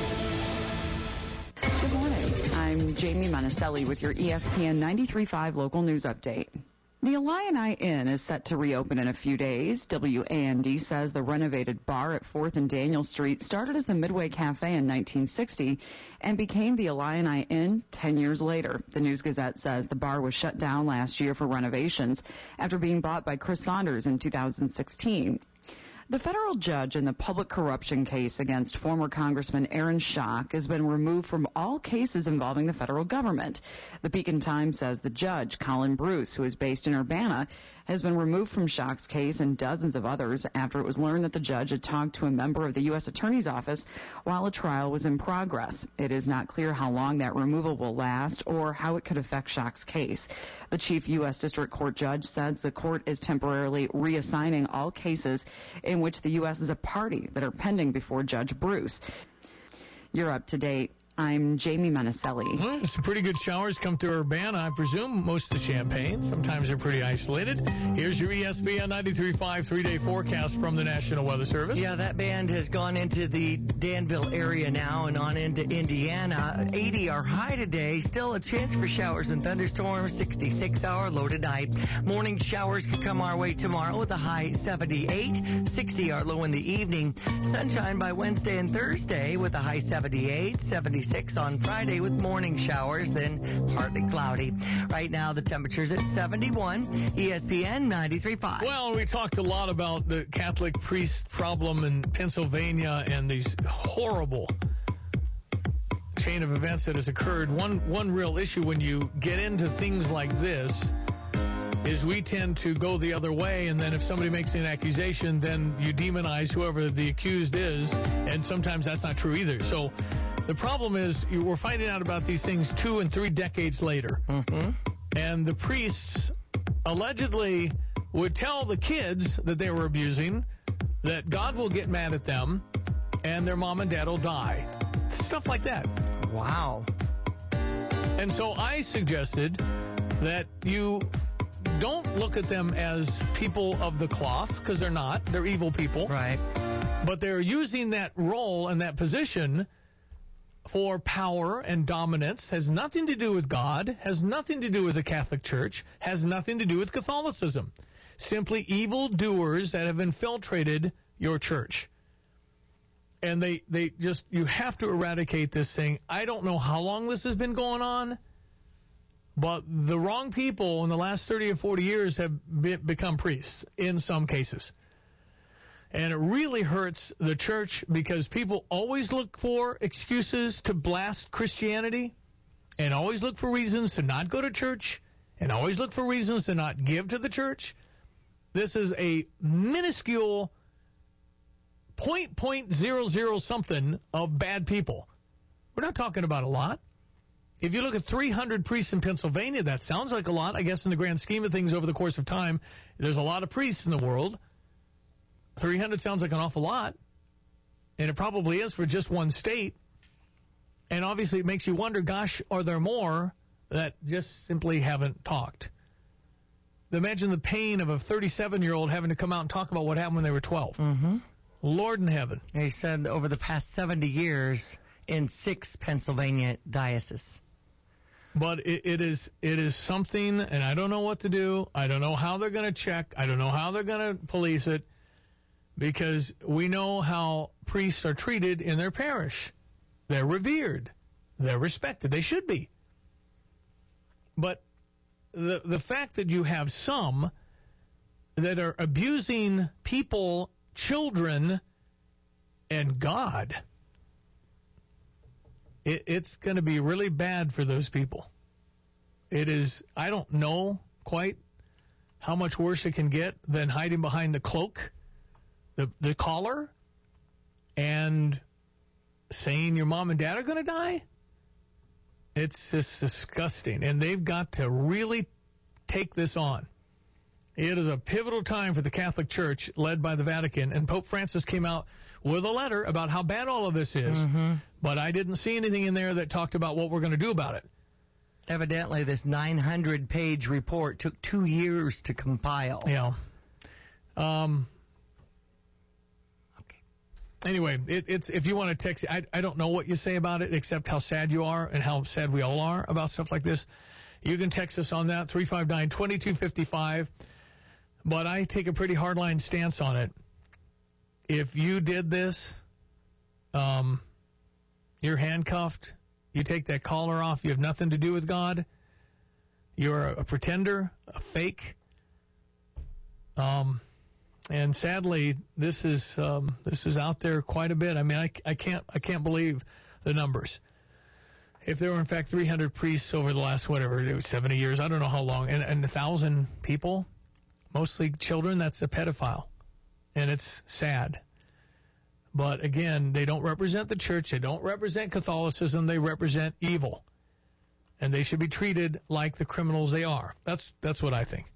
Good morning. I'm Jamie Monticelli with your E S P N ninety-three point five local news update. The Illini Inn is set to reopen in a few days. W A N D says the renovated bar at fourth and Daniel Street started as the Midway Cafe in nineteen sixty and became the Illini Inn ten years later. The News-Gazette says the bar was shut down last year for renovations after being bought by Chris Saunders in two thousand sixteen. The federal judge in the public corruption case against former Congressman Aaron Schock has been removed from all cases involving the federal government. The Beacon Times says the judge, Colin Bruce, who is based in Urbana, has been removed from Schock's case and dozens of others after it was learned that the judge had talked to a member of the U S Attorney's Office while a trial was in progress. It is not clear how long that removal will last or how it could affect Schock's case. The chief U S District Court judge says the court is temporarily reassigning all cases in which the U S is a party that are pending before Judge Bruce. You're up to date. I'm Jamie Monticelli. Well, some pretty good showers come through Urbana, I presume, most of Champaign. Sometimes they're pretty isolated. Here's your E S P N ninety-three point five three-day forecast from the National Weather Service. Yeah, that band has gone into the Danville area now and on into Indiana. eighty our high today. Still a chance for showers and thunderstorms. sixty-six hour low tonight. Morning showers could come our way tomorrow with a high seventy-eight. sixty our low in the evening. Sunshine by Wednesday and Thursday with a high seventy-eight. seventy-six on Friday with morning showers, then partly cloudy. Right now the temperature's at seventy-one. E S P N ninety-three point five. Well, we talked a lot about the Catholic priest problem in Pennsylvania and these horrible chain of events that has occurred. One one real issue when you get into things like this is we tend to go the other way, and then if somebody makes an accusation, then you demonize whoever the accused is, and sometimes that's not true either. So the problem is you we're finding out about these things two and three decades later. Mm-hmm. And the priests allegedly would tell the kids that they were abusing that God will get mad at them and their mom and dad will die. Stuff like that. Wow. And so I suggested that you don't look at them as people of the cloth, because they're not. They're evil people. Right. But they're using that role and that position for power and dominance. Has nothing to do with God, has nothing to do with the Catholic Church, has nothing to do with Catholicism. Simply evil doers that have infiltrated your church. And they, they just, you have to eradicate this thing. I don't know how long this has been going on, but the wrong people in the last thirty or forty years have be, become priests in some cases. And it really hurts the church because people always look for excuses to blast Christianity. and always look for reasons to not go to church and always look for reasons to not give to the church. This is a minuscule point point zero zero something of bad people. We're not talking about a lot. If you look at three hundred priests in Pennsylvania, that sounds like a lot. I guess in the grand scheme of things over the course of time, there's a lot of priests in the world. three hundred sounds like an awful lot, and it probably is for just one state. And obviously it makes you wonder, gosh, are there more that just simply haven't talked? Imagine the pain of a thirty-seven-year-old having to come out and talk about what happened when they were twelve. Mm-hmm. Lord in heaven. He said over the past seventy years in six Pennsylvania dioceses. But it, it is it is something, and I don't know what to do. I don't know how they're going to check. I don't know how they're going to police it, because we know how priests are treated in their parish. They're revered. They're respected. They should be. But the the fact that you have some that are abusing people, children, and God, it, it's going to be really bad for those people. It is, I don't know quite how much worse it can get than hiding behind the cloak, the the collar, and saying your mom and dad are going to die. It's just disgusting, and they've got to really take this on. It is a pivotal time for the Catholic Church, led by the Vatican, and Pope Francis came out with a letter about how bad all of this is, mm-hmm. but I didn't see anything in there that talked about what we're going to do about it. Evidently, this nine hundred page report took two years to compile. Yeah. Um. Anyway, it, it's if you want to text, I, I don't know what you say about it except how sad you are and how sad we all are about stuff like this. You can text us on that, three five nine, two two five five. But I take a pretty hardline stance on it. If you did this, um, you're handcuffed. You take that collar off. You have nothing to do with God. You're a, a pretender, a fake. Um. And sadly, this is um, this is out there quite a bit. I mean, I, I can't I can't believe the numbers. If there were in fact three hundred priests over the last whatever it was seventy years, I don't know how long, and and a thousand people, mostly children, that's a pedophile, and it's sad. But again, they don't represent the church. They don't represent Catholicism. They represent evil, and they should be treated like the criminals they are. That's that's what I think.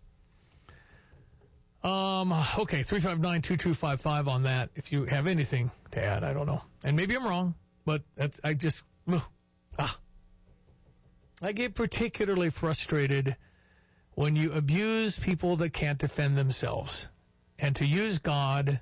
Um, okay, three five nine, two two five five on that. If you have anything to add, I don't know. And maybe I'm wrong, but that's, I just, ah. I get particularly frustrated when you abuse people that can't defend themselves. And to use God,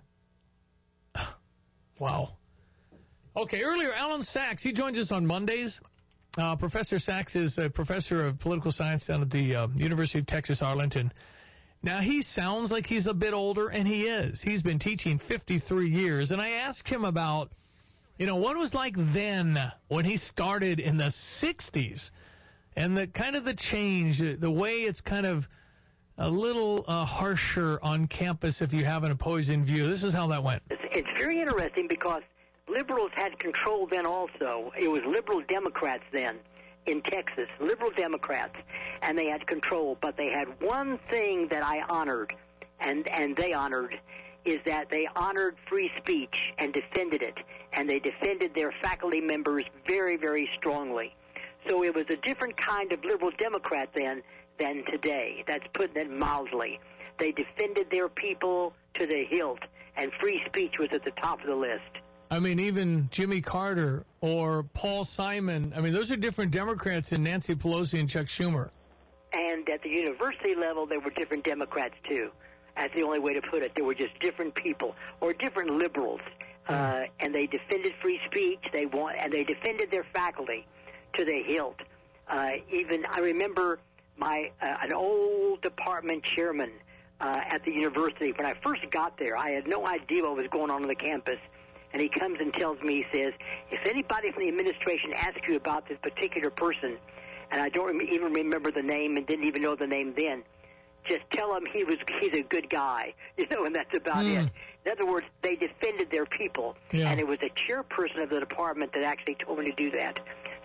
wow. Okay, earlier, Alan Sachs, he joins us on Mondays. Uh, Professor Sachs is a professor of political science down at the uh, University of Texas, Arlington. Now, he sounds like he's a bit older, and he is. He's been teaching fifty-three years, and I asked him about, you know, what it was like then when he started in the sixties, and the kind of the change, the way it's kind of a little uh, harsher on campus if you have an opposing view. This is how that went. It's, it's very interesting because liberals had control then also. It was liberal Democrats then in Texas, liberal Democrats, and they had control, but they had one thing that I honored, and, and they honored, is that they honored free speech and defended it, and they defended their faculty members very, very strongly. So it was a different kind of liberal Democrat then than today. That's putting it mildly. They defended their people to the hilt, and free speech was at the top of the list. I mean, even Jimmy Carter or Paul Simon, I mean, those are different Democrats than Nancy Pelosi and Chuck Schumer. And at the university level, there were different Democrats, too. That's the only way to put it. There were just different people or different liberals. Uh, and they defended free speech. They want, and they defended their faculty to the hilt. Uh, even, I remember my uh, an old department chairman uh, at the university. When I first got there, I had no idea what was going on on the campus. And he comes and tells me, he says, if anybody from the administration asks you about this particular person, and I don't rem- even remember the name and didn't even know the name then, just tell him he was he's a good guy, you know, and that's about mm. it. In other words, they defended their people, yeah. and it was a chairperson of the department that actually told me to do that.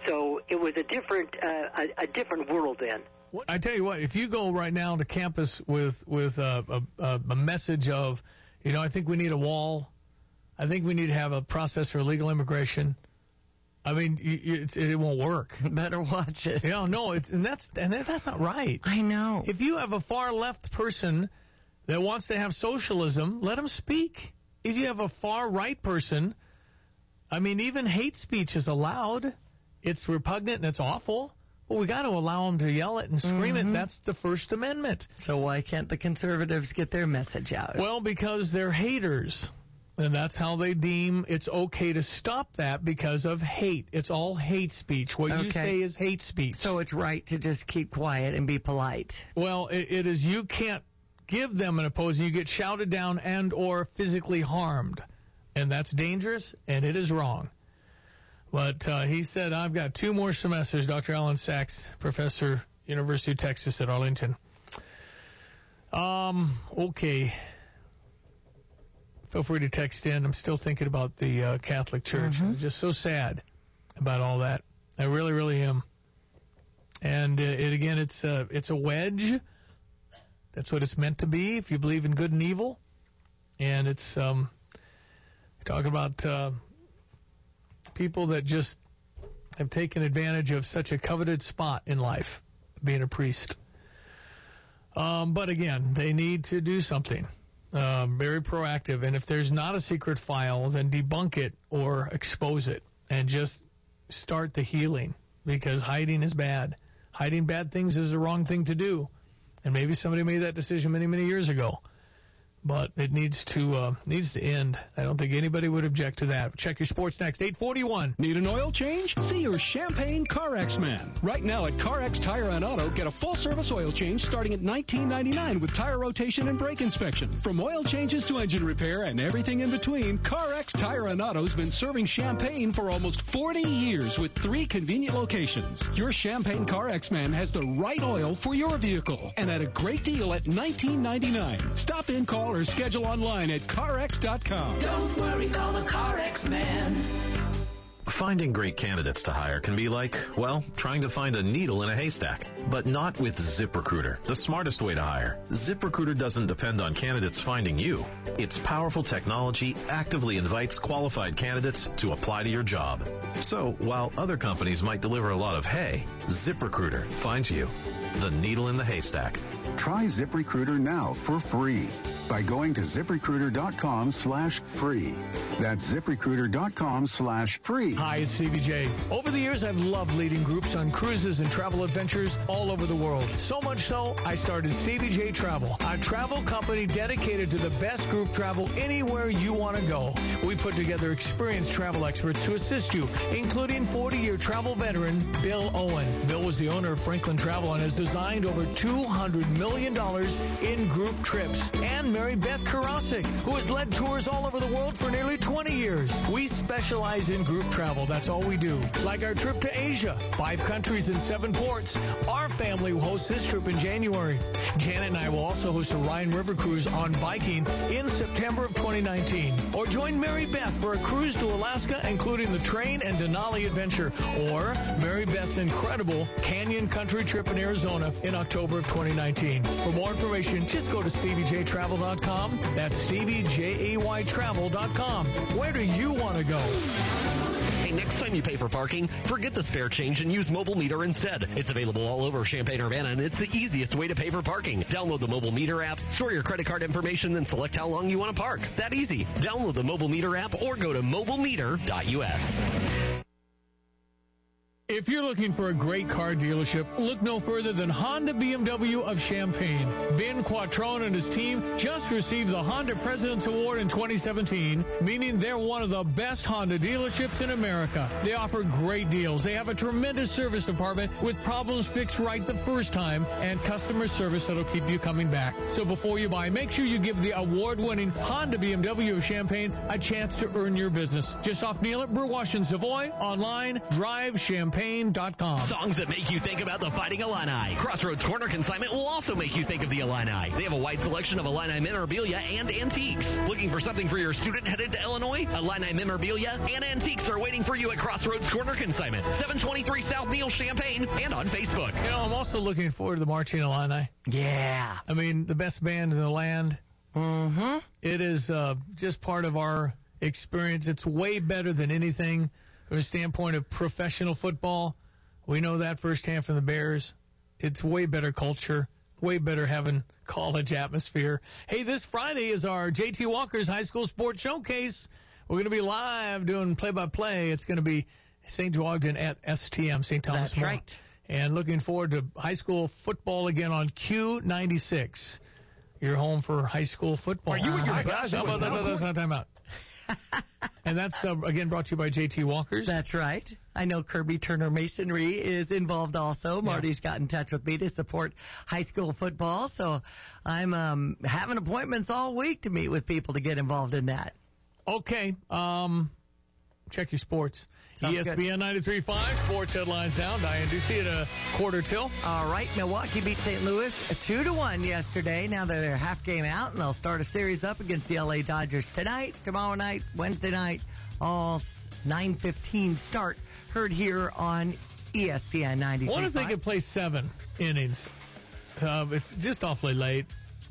So it was a different uh, a, a different world then. I tell you what, if you go right now to campus with with a, a, a message of, you know, I think we need a wall, I think we need to have a process for illegal immigration. I mean, you, you, it's, it won't work. Better watch it. You know, no, it's, and that's and that's not right. I know. If you have a far left person that wants to have socialism, let them speak. If you have a far right person, I mean, even hate speech is allowed. It's repugnant and it's awful. Well, we got to allow them to yell it and scream mm-hmm. it. That's the First Amendment. So why can't the conservatives get their message out? Well, because they're haters. And that's how they deem it's okay to stop that, because of hate. It's all hate speech. What okay. you say is hate speech. So it's right to just keep quiet and be polite. Well, it, it is. You can't give them an opposing. You get shouted down and or physically harmed. And that's dangerous, and it is wrong. But uh, he said, I've got two more semesters, Doctor Alan Sachs, professor, University of Texas at Arlington. Um, okay. Feel free to text in. I'm still thinking about the uh, Catholic Church. Mm-hmm. I'm just so sad about all that. I really, really am. And uh, it again, it's uh, it's a wedge. That's what it's meant to be, if you believe in good and evil. And it's um, talking about uh, people that just have taken advantage of such a coveted spot in life, being a priest. Um, but again, they need to do something. Uh, very proactive. And if there's not a secret file, then debunk it or expose it and just start the healing, because hiding is bad. Hiding bad things is the wrong thing to do. And maybe somebody made that decision many, many years ago. But it needs to uh, needs to end. I don't think anybody would object to that. Check your sports next. eight forty-one. Need an oil change? See your Champagne CarX man. Right now at CarX Tire and Auto, get a full-service oil change starting at nineteen ninety-nine with tire rotation and brake inspection. From oil changes to engine repair and everything in between, CarX Tire and Auto's been serving Champaign for almost forty years with three convenient locations. Your Champagne CarX man has the right oil for your vehicle and at a great deal at nineteen ninety-nine. Stop in, call, or schedule online at CarX dot com. Don't worry, call the CarX man. Finding great candidates to hire can be like, well, trying to find a needle in a haystack. But not with ZipRecruiter, the smartest way to hire. ZipRecruiter doesn't depend on candidates finding you. Its powerful technology actively invites qualified candidates to apply to your job. So, while other companies might deliver a lot of hay, ZipRecruiter finds you, the needle in the haystack. Try ZipRecruiter now for free by going to ZipRecruiter.com slash free. That's ZipRecruiter.com slash free. Hi, it's C B J. Over the years, I've loved leading groups on cruises and travel adventures all over the world. So much so, I started C B J Travel, a travel company dedicated to the best group travel anywhere you want to go. We put together experienced travel experts to assist you, including forty-year travel veteran Bill Owen. Bill was the owner of Franklin Travel and has designed over two hundred million dollars in group trips. And Mary Beth Karasik, who has led tours all over the world for nearly twenty years. We specialize in group travel. That's all we do. Like our trip to Asia, five countries and seven ports. Our family will host this trip in January. Janet and I will also host a Rhine River cruise on Viking in September of twenty nineteen. Or join Mary Beth for a cruise to Alaska, including the Train and Denali Adventure. Or Mary Beth's incredible Canyon Country trip in Arizona in October of twenty nineteen. For more information, just go to Stevie J Travel dot com. That's Stevie J A Y Travel dot com. Where do you want to go? Hey, next time you pay for parking, forget the spare change and use Mobile Meter instead. It's available all over Champaign-Urbana, and it's the easiest way to pay for parking. Download the Mobile Meter app, store your credit card information, then select how long you want to park. That easy. Download the Mobile Meter app or go to mobile meter dot U S. If you're looking for a great car dealership, look no further than Honda B M W of Champaign. Ben Quattrone and his team just received the Honda President's Award in twenty seventeen, meaning they're one of the best Honda dealerships in America. They offer great deals. They have a tremendous service department with problems fixed right the first time and customer service that'll keep you coming back. So before you buy, make sure you give the award-winning Honda B M W of Champaign a chance to earn your business. Just off Neal at Burwash and Savoy, online, drive Champaign. champaign dot com. Songs that make you think about the Fighting Illini. Crossroads Corner Consignment will also make you think of the Illini. They have a wide selection of Illini memorabilia and antiques. Looking for something for your student headed to Illinois? Illini memorabilia and antiques are waiting for you at Crossroads Corner Consignment, seven twenty-three South Neal Champaign, and on Facebook. You know, I'm also looking forward to the Marching Illini. Yeah. I mean, the best band in the land. Mm-hmm. It is uh, just part of our experience. It's way better than anything from a standpoint of professional football. We know that firsthand from the Bears. It's way better culture, way better having college atmosphere. Hey, this Friday is our J T Walker's High School Sports Showcase. We're going to be live doing play-by-play. It's going to be Saint Joe Ogden at S T M, Saint Thomas That's More. right. And looking forward to high school football again on Q ninety-six. Your home for high school football. Are you and your How guys about that? No, that's not time out. And that's, uh, again, brought to you by J T Walker's. That's right. I know Kirby Turner Masonry is involved also. Marty's got in touch with me to support high school football. So I'm um, having appointments all week to meet with people to get involved in that. Okay. Um, check your sports. Sounds E S P N ninety-three point five, sports headlines now. Diane Ducey at a quarter till. All right, Milwaukee beat Saint Louis two to one yesterday. Now that they're half game out, and they'll start a series up against the L A Dodgers tonight, tomorrow night, Wednesday night, all nine fifteen start. Heard here on E S P N ninety-three point five. What if they could play seven innings? Uh, it's just awfully late.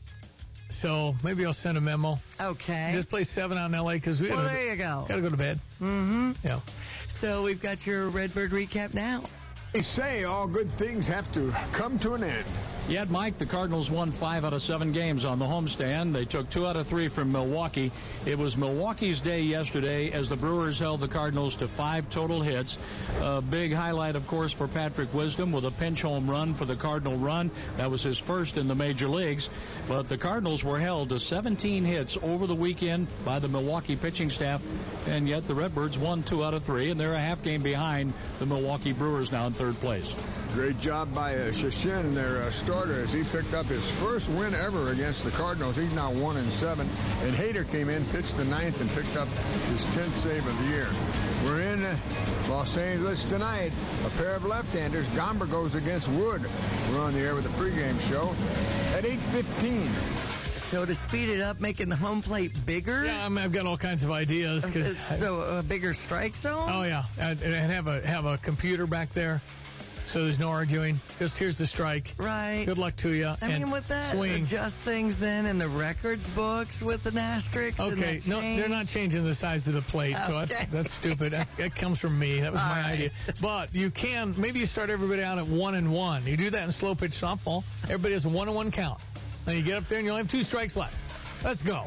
So maybe I'll send a memo. Okay. Just play seven out in L A because we Well, gotta, there you go. Got to go to bed. Mm-hmm. Yeah. So we've got your Redbird recap now. They say all good things have to come to an end. Yet, Mike, the Cardinals won five out of seven games on the homestand. They took two out of three from Milwaukee. It was Milwaukee's day yesterday as the Brewers held the Cardinals to five total hits. A big highlight, of course, for Patrick Wisdom with a pinch home run for the Cardinal run. That was his first in the major leagues. But the Cardinals were held to seventeen hits over the weekend by the Milwaukee pitching staff. And yet the Redbirds won two out of three, and they're a half game behind the Milwaukee Brewers now in third place. Great job by uh, Shashin, their uh, starter, as he picked up his first win ever against the Cardinals. He's now one and seven. And Hader came in, pitched the ninth, and picked up his tenth save of the year. We're in uh, Los Angeles tonight. A pair of left-handers. Gomber goes against Wood. We're on the air with the pregame show at eight fifteen. So to speed it up, making the home plate bigger? Yeah, I mean, I've got all kinds of ideas. Cause so a bigger strike zone? Oh, yeah. And, and have a have a computer back there. So there's no arguing. Just here's the strike. Right. Good luck to you. I and mean, with that, swing. adjust things then in the records books with an asterisk. Okay, no, they're not changing the size of the plate, so Okay. that's that's stupid. That's, that comes from me. That was All my right. idea. But you can, maybe you start everybody out at one and one. You do that in slow pitch softball. Everybody has a one and one count. Then you get up there and you only have two strikes left. Let's go.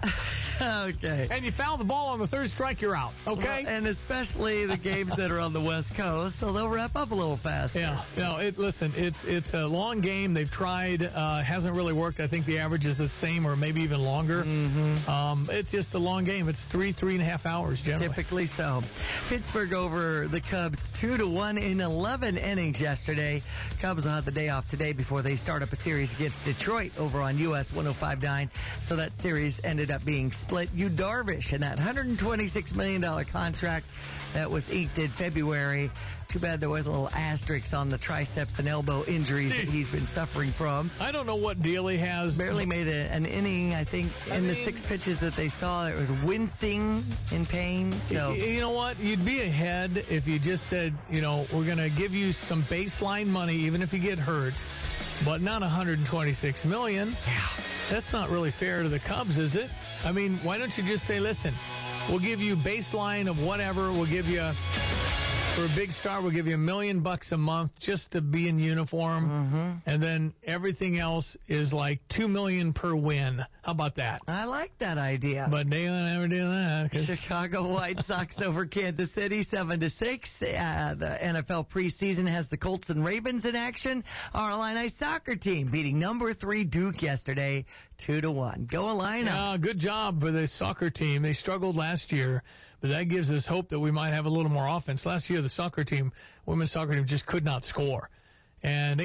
Okay. And you foul the ball on the third strike, you're out. Okay? Well, and especially the games that are on the West Coast, so they'll wrap up a little faster. Yeah. No, it, listen, it's it's a long game. They've tried. Uh, hasn't really worked. I think the average is the same or maybe even longer. Mm-hmm. Um, it's just a long game. It's three, three and a half hours generally. Typically so. Pittsburgh over the Cubs two to one in eleven innings yesterday. Cubs will have the day off today before they start up a series against Detroit over on U S one oh five point nine. So that series ended up being split. Yu Darvish and that one hundred twenty-six million dollars contract that was inked in February. Too bad there was a little asterisk on the triceps and elbow injuries that he's been suffering from. I don't know what deal he has. Barely made a, an inning, I think, in I the mean, six pitches that they saw. It was wincing in pain. So You know what? You'd be ahead if you just said, you know, we're going to give you some baseline money even if you get hurt, but not one hundred twenty-six million dollars. Yeah. That's not really fair to the Cubs, is it? I mean, why don't you just say, listen, we'll give you baseline of whatever. We'll give you, for a big star, we'll give you a million bucks a month just to be in uniform. Mm-hmm. And then everything else is like two million per win. How about that? I like that idea. But they will never do that. 'cause Chicago White Sox over Kansas City, seven to six. Uh, the N F L preseason has the Colts and Ravens in action. Our Illini soccer team beating number three Duke yesterday, two to one. Go Illini! Yeah, good job for the soccer team. They struggled last year, but that gives us hope that we might have a little more offense. Last year, the soccer team, women's soccer team, just could not score, and they got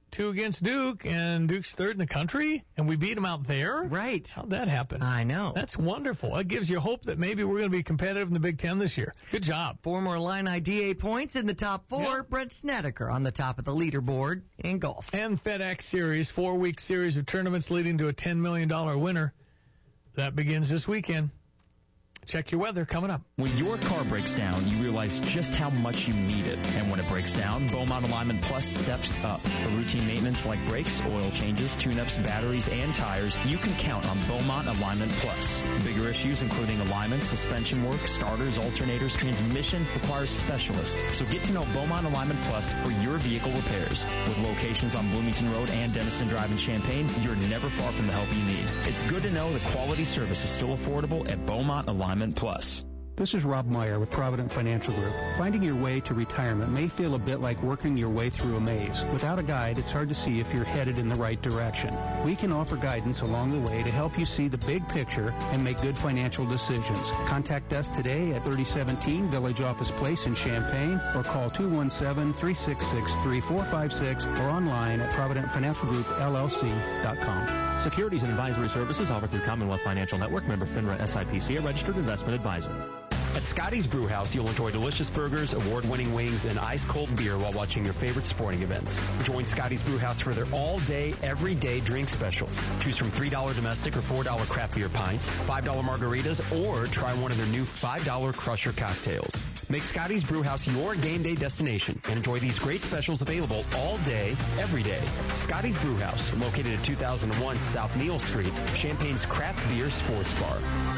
two against Duke, and Duke's third in the country, and we beat them out there? Right. How'd that happen? I know. That's wonderful. That gives you hope that maybe we're going to be competitive in the Big Ten this year. Good job. Four more Illini D A points in the top four. Yep. Brent Snedeker on the top of the leaderboard in golf. And FedEx Series, four-week series of tournaments leading to a ten million dollars winner. That begins this weekend. Check your weather coming up. When your car breaks down, you realize just how much you need it. And when it breaks down, Beaumont Alignment Plus steps up. For routine maintenance like brakes, oil changes, tune-ups, batteries, and tires, you can count on Beaumont Alignment Plus. Bigger issues including alignment, suspension work, starters, alternators, transmission requires specialists. So get to know Beaumont Alignment Plus for your vehicle repairs. With locations on Bloomington Road and Denison Drive in Champaign, you're never far from the help you need. It's good to know the quality service is still affordable at Beaumont Alignment Plus. This is Rob Meyer with Provident Financial Group. Finding your way to retirement may feel a bit like working your way through a maze. Without a guide, it's hard to see if you're headed in the right direction. We can offer guidance along the way to help you see the big picture and make good financial decisions. Contact us today at thirty seventeen Village Office Place in Champaign or call two one seven, three six six, three four five six or online at provident financial group L L C dot com. Securities and advisory services offered through Commonwealth Financial Network, member FINRA S I P C, a registered investment advisor. At Scotty's Brewhouse, you'll enjoy delicious burgers, award-winning wings, and ice-cold beer while watching your favorite sporting events. Join Scotty's Brewhouse for their all-day, everyday drink specials. Choose from three dollars domestic or four dollars craft beer pints, five dollars margaritas, or try one of their new five dollars Crusher cocktails. Make Scotty's Brewhouse your game day destination and enjoy these great specials available all day, every day. Scotty's Brewhouse, located at two thousand one South Neal Street, Champaign's craft beer sports bar.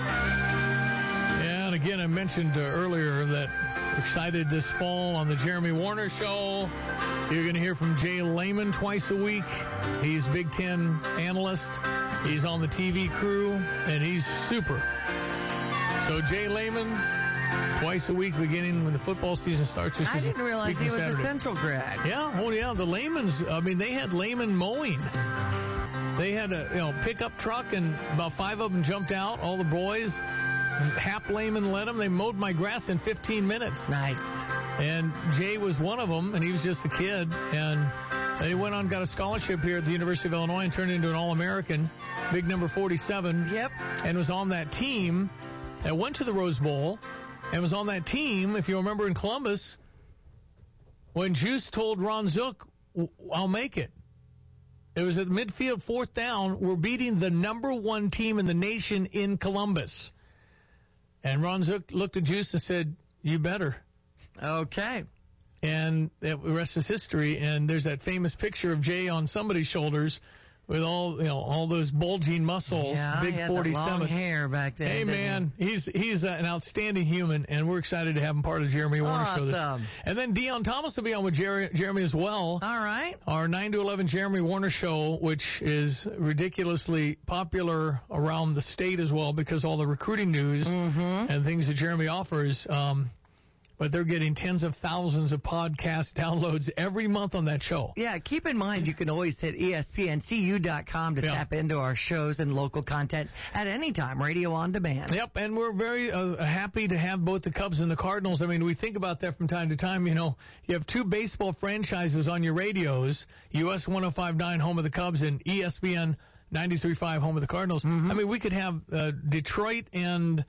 And again, I mentioned uh, earlier that we're excited this fall on the Jeremy Warner Show. You're going to hear from Jay Lehman twice a week. He's Big Ten analyst. He's on the T V crew, and he's super. So Jay Lehman, twice a week beginning when the football season starts. Just I didn't realize he was Saturday. a Central grad. Yeah, oh yeah, the Lehmans, I mean, they had Lehman mowing. They had a you know pickup truck, and about five of them jumped out, all the boys. Hap Lehman led them. They mowed my grass in fifteen minutes. Nice. And Jay was one of them, and he was just a kid. And they went on, got a scholarship here at the University of Illinois and turned into an All-American, big number forty-seven. Yep. And was on that team that went to the Rose Bowl and was on that team, if you remember, in Columbus, when Juice told Ron Zook, I'll make it. It was at midfield, fourth down. We're beating the number one team in the nation in Columbus. And Ron Zook looked at Juice and said, you better. Okay. And the rest is history. And there's that famous picture of Jay on somebody's shoulders with all you know all those bulging muscles, yeah, big he had forty-seven. Long hair back then. Hey man, he? he's he's an outstanding human, and we're excited to have him part of the Jeremy Warner awesome. Show. This. And then Deion Thomas will be on with Jerry, Jeremy as well. All right. Our nine to eleven Jeremy Warner Show, which is ridiculously popular around the state as well because all the recruiting news mm-hmm. and things that Jeremy offers. Um, But they're getting tens of thousands of podcast downloads every month on that show. Yeah, keep in mind you can always hit E S P N C U dot com to yeah. tap into our shows and local content at any time, radio on demand. Yep, and we're very uh, happy to have both the Cubs and the Cardinals. I mean, we think about that from time to time. You know, you have two baseball franchises on your radios, U S one oh five point nine, home of the Cubs, and E S P N ninety-three point five, home of the Cardinals. Mm-hmm. I mean, we could have uh, Detroit and...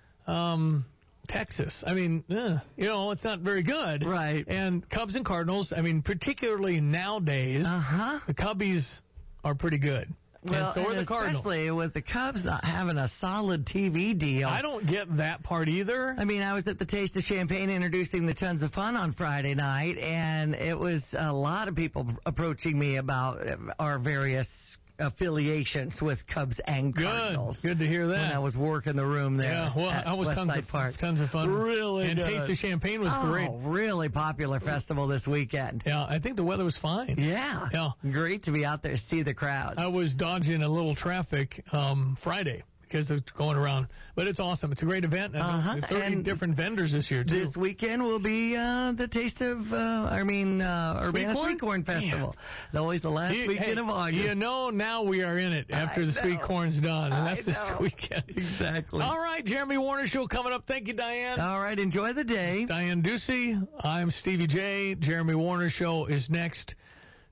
Um, Texas. I mean, eh, you know, it's not very good. Right. And Cubs and Cardinals, I mean, particularly nowadays, uh-huh. the Cubbies are pretty good. Well, and so and are the Cardinals. Especially with the Cubs not having a solid T V deal. I don't get that part either. I mean, I was at the Taste of Champaign introducing the Tons of Fun on Friday night, and it was a lot of people approaching me about our various affiliations with Cubs and Cardinals. Good, good to hear that. When I was working the room there. Yeah, well, at that was tons of, Park. tons of fun. Really and good. Taste of Champaign was oh, great. Really popular festival this weekend. Yeah, I think the weather was fine. Yeah, yeah, great to be out there to see the crowds. I was dodging a little traffic um, Friday because of going around. But it's awesome. It's a great event. Uh-huh. thirty and different vendors this year, too. This weekend will be uh, the Taste of, uh, I mean, uh, Urbana Sweet Corn, Sweet Corn Festival. Yeah. Always the last you, weekend hey, of August. You know, now we are in it after I the know. Sweet Corn's done. And that's I this know. weekend. Exactly. All right, Jeremy Warner Show coming up. Thank you, Diane. All right, enjoy the day. Diane Ducey. I'm Stevie J. Jeremy Warner Show is next.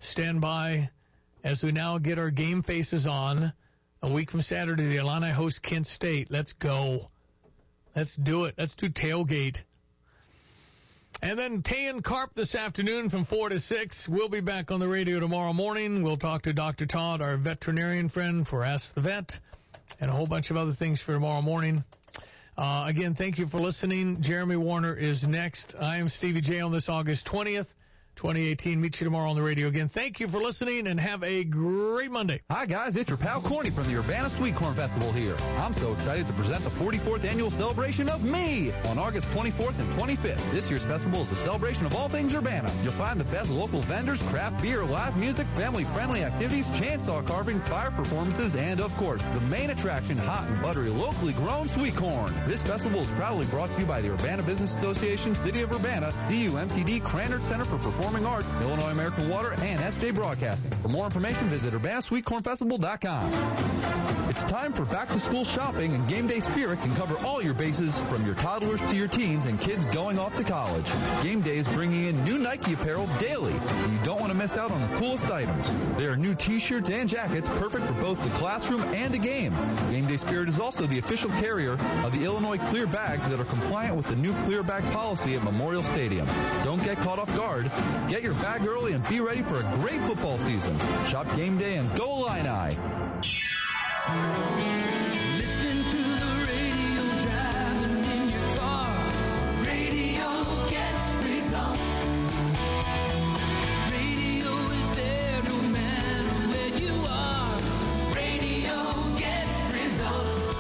stand by as we now get our game faces on. A week from Saturday, the Illini host Kent State. Let's go. Let's do it. Let's do tailgate. And then Tay and Carp this afternoon from four to six. We'll be back on the radio tomorrow morning. We'll talk to Doctor Todd, our veterinarian friend, for Ask the Vet, and a whole bunch of other things for tomorrow morning. Uh, again, thank you for listening. Jeremy Warner is next. I am Stevie J on this August twentieth. twenty eighteen. Meet you tomorrow on the radio again. Thank you for listening, and have a great Monday. Hi, guys. It's your pal Corny from the Urbana Sweet Corn Festival here. I'm so excited to present the forty-fourth annual celebration of me on August twenty-fourth and twenty-fifth. This year's festival is a celebration of all things Urbana. You'll find the best local vendors, craft beer, live music, family-friendly activities, chainsaw carving, fire performances, and, of course, the main attraction, hot and buttery, locally grown sweet corn. This festival is proudly brought to you by the Urbana Business Association, City of Urbana, C U M T D, Krannert Center for Performing Performing Arts, Illinois American Water, and S J Broadcasting. For more information, visit Urbana Sweet Corn Festival dot com. It's time for back-to-school shopping, and Game Day Spirit can cover all your bases, from your toddlers to your teens and kids going off to college. Game Day is bringing in new Nike apparel daily, and you don't want to miss out on the coolest items. There are new T-shirts and jackets perfect for both the classroom and a game. Game Day Spirit is also the official carrier of the Illinois Clear Bags that are compliant with the new Clear Bag policy at Memorial Stadium. Don't get caught off guard. Get your bag early and be ready for a great football season. Shop Game Day and go Illini! Listen to the radio driving in your car. Radio gets results. Radio is there no matter where you are. Radio gets results.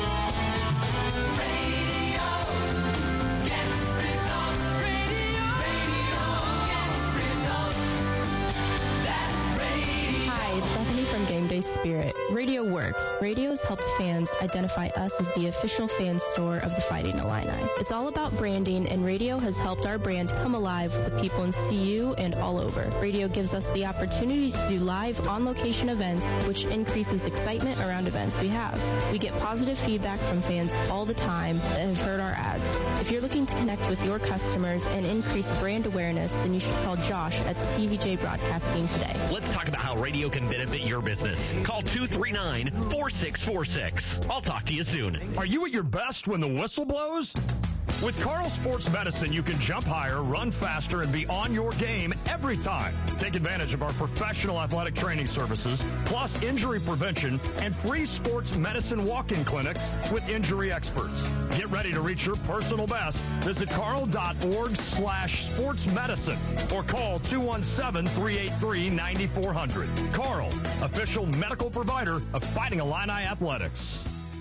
Radio gets results. Radio, radio gets results. That's radio. Hi, it's Bethany from Game Day Spirit. Radio works. Radio has helped fans identify us as the official fan store of the Fighting Illini. It's all about branding, and radio has helped our brand come alive with the people in C U and all over. Radio gives us the opportunity to do live on-location events, which increases excitement around events we have. We get positive feedback from fans all the time that have heard our ads. If you're looking to connect with your customers and increase brand awareness, then you should call Josh at Stevie J Broadcasting today. Let's talk about how radio can benefit your business. Call two three nine, four six four six. I'll talk to you soon. Are you at your best when the whistle blows? With Carl Sports Medicine, you can jump higher, run faster, and be on your game every time. Take advantage of our professional athletic training services, plus injury prevention and free sports medicine walk-in clinics with injury experts. Get ready to reach your personal best. Visit carl.org slash sports medicine or call two one seven, three eight three, nine four zero zero. Carl, official medical provider of Fighting Illini Athletics.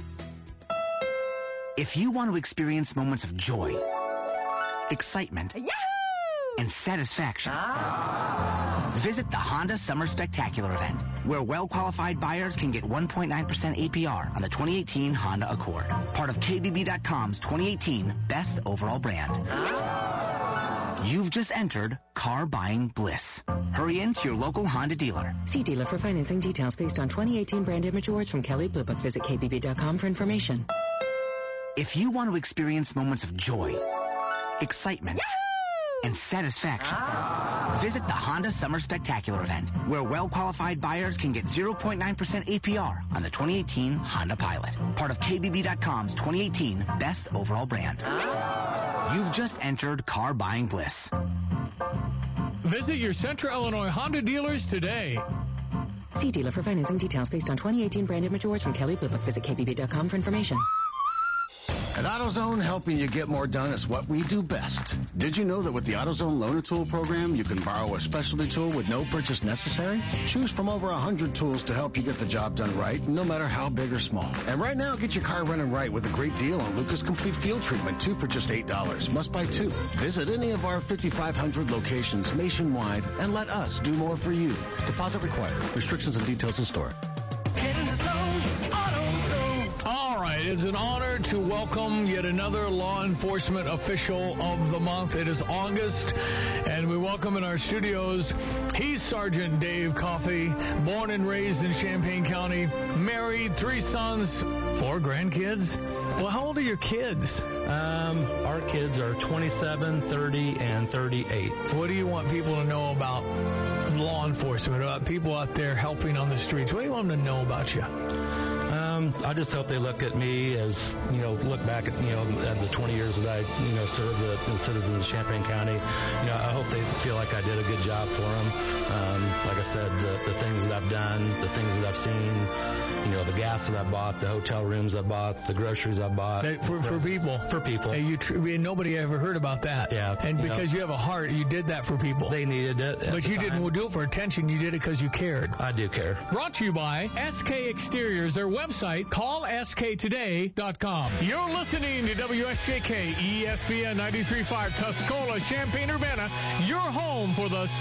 If you want to experience moments of joy, excitement, Yahoo! and satisfaction, ah! visit the Honda Summer Spectacular event, where well-qualified buyers can get one point nine percent A P R on the twenty eighteen Honda Accord, part of K B B dot com's twenty eighteen Best Overall Brand. Ah! You've just entered car buying bliss. Hurry into your local Honda dealer. See dealer for financing details based on twenty eighteen brand image awards from Kelley Blue Book. Visit K B B dot com for information. If you want to experience moments of joy, excitement, Yahoo! and satisfaction, ah! visit the Honda Summer Spectacular event, where well-qualified buyers can get zero point nine percent A P R on the twenty eighteen Honda Pilot, part of K B B dot com's twenty eighteen Best Overall Brand. Ah! You've just entered car buying bliss. Visit your Central Illinois Honda dealers today. See dealer for financing details based on twenty eighteen brand image awards from Kelley Blue Book. Visit K B B dot com for information. At AutoZone, helping you get more done is what we do best. Did you know that with the AutoZone Loaner Tool program, you can borrow a specialty tool with no purchase necessary? Choose from over one hundred tools to help you get the job done right, no matter how big or small. And right now, get your car running right with a great deal on Lucas Complete Field Treatment, two for just eight dollars. Must buy two. Visit any of our fifty-five hundred locations nationwide and let us do more for you. Deposit required. Restrictions and details in store. Get in the zone, AutoZone. All right, it's an honor to welcome yet another law enforcement official of the month. It is August, and we welcome in our studios, he's Sergeant Dave Coffey, born and raised in Champaign County, married, three sons, four grandkids. Well, how old are your kids? Um, our kids are twenty-seven, thirty, and thirty-eight. What do you want people to know about law enforcement, about people out there helping on the streets? What do you want them to know about you? Um, I just hope they look at me as, you know, look back at, you know, at the twenty years that I, you know, served the, the citizens of Champaign County. You know, I hope they feel like I did a good job for them. Um, like I said, the, the things that I've done, the things that I've seen, you know, the gas that I bought, the hotel rooms I bought, the groceries I bought. Hey, for, for people. For people. Hey, you tr- nobody ever heard about that. Yeah. And you because know, you have a heart, you did that for people. They needed it. But you didn't do it for attention. You did it because you cared. I do care. Brought to you by S K Exteriors, their website, call S K today dot com. You're listening to W S J K, E S P N ninety-three point five, Tuscola, Champaign-Urbana, your home for the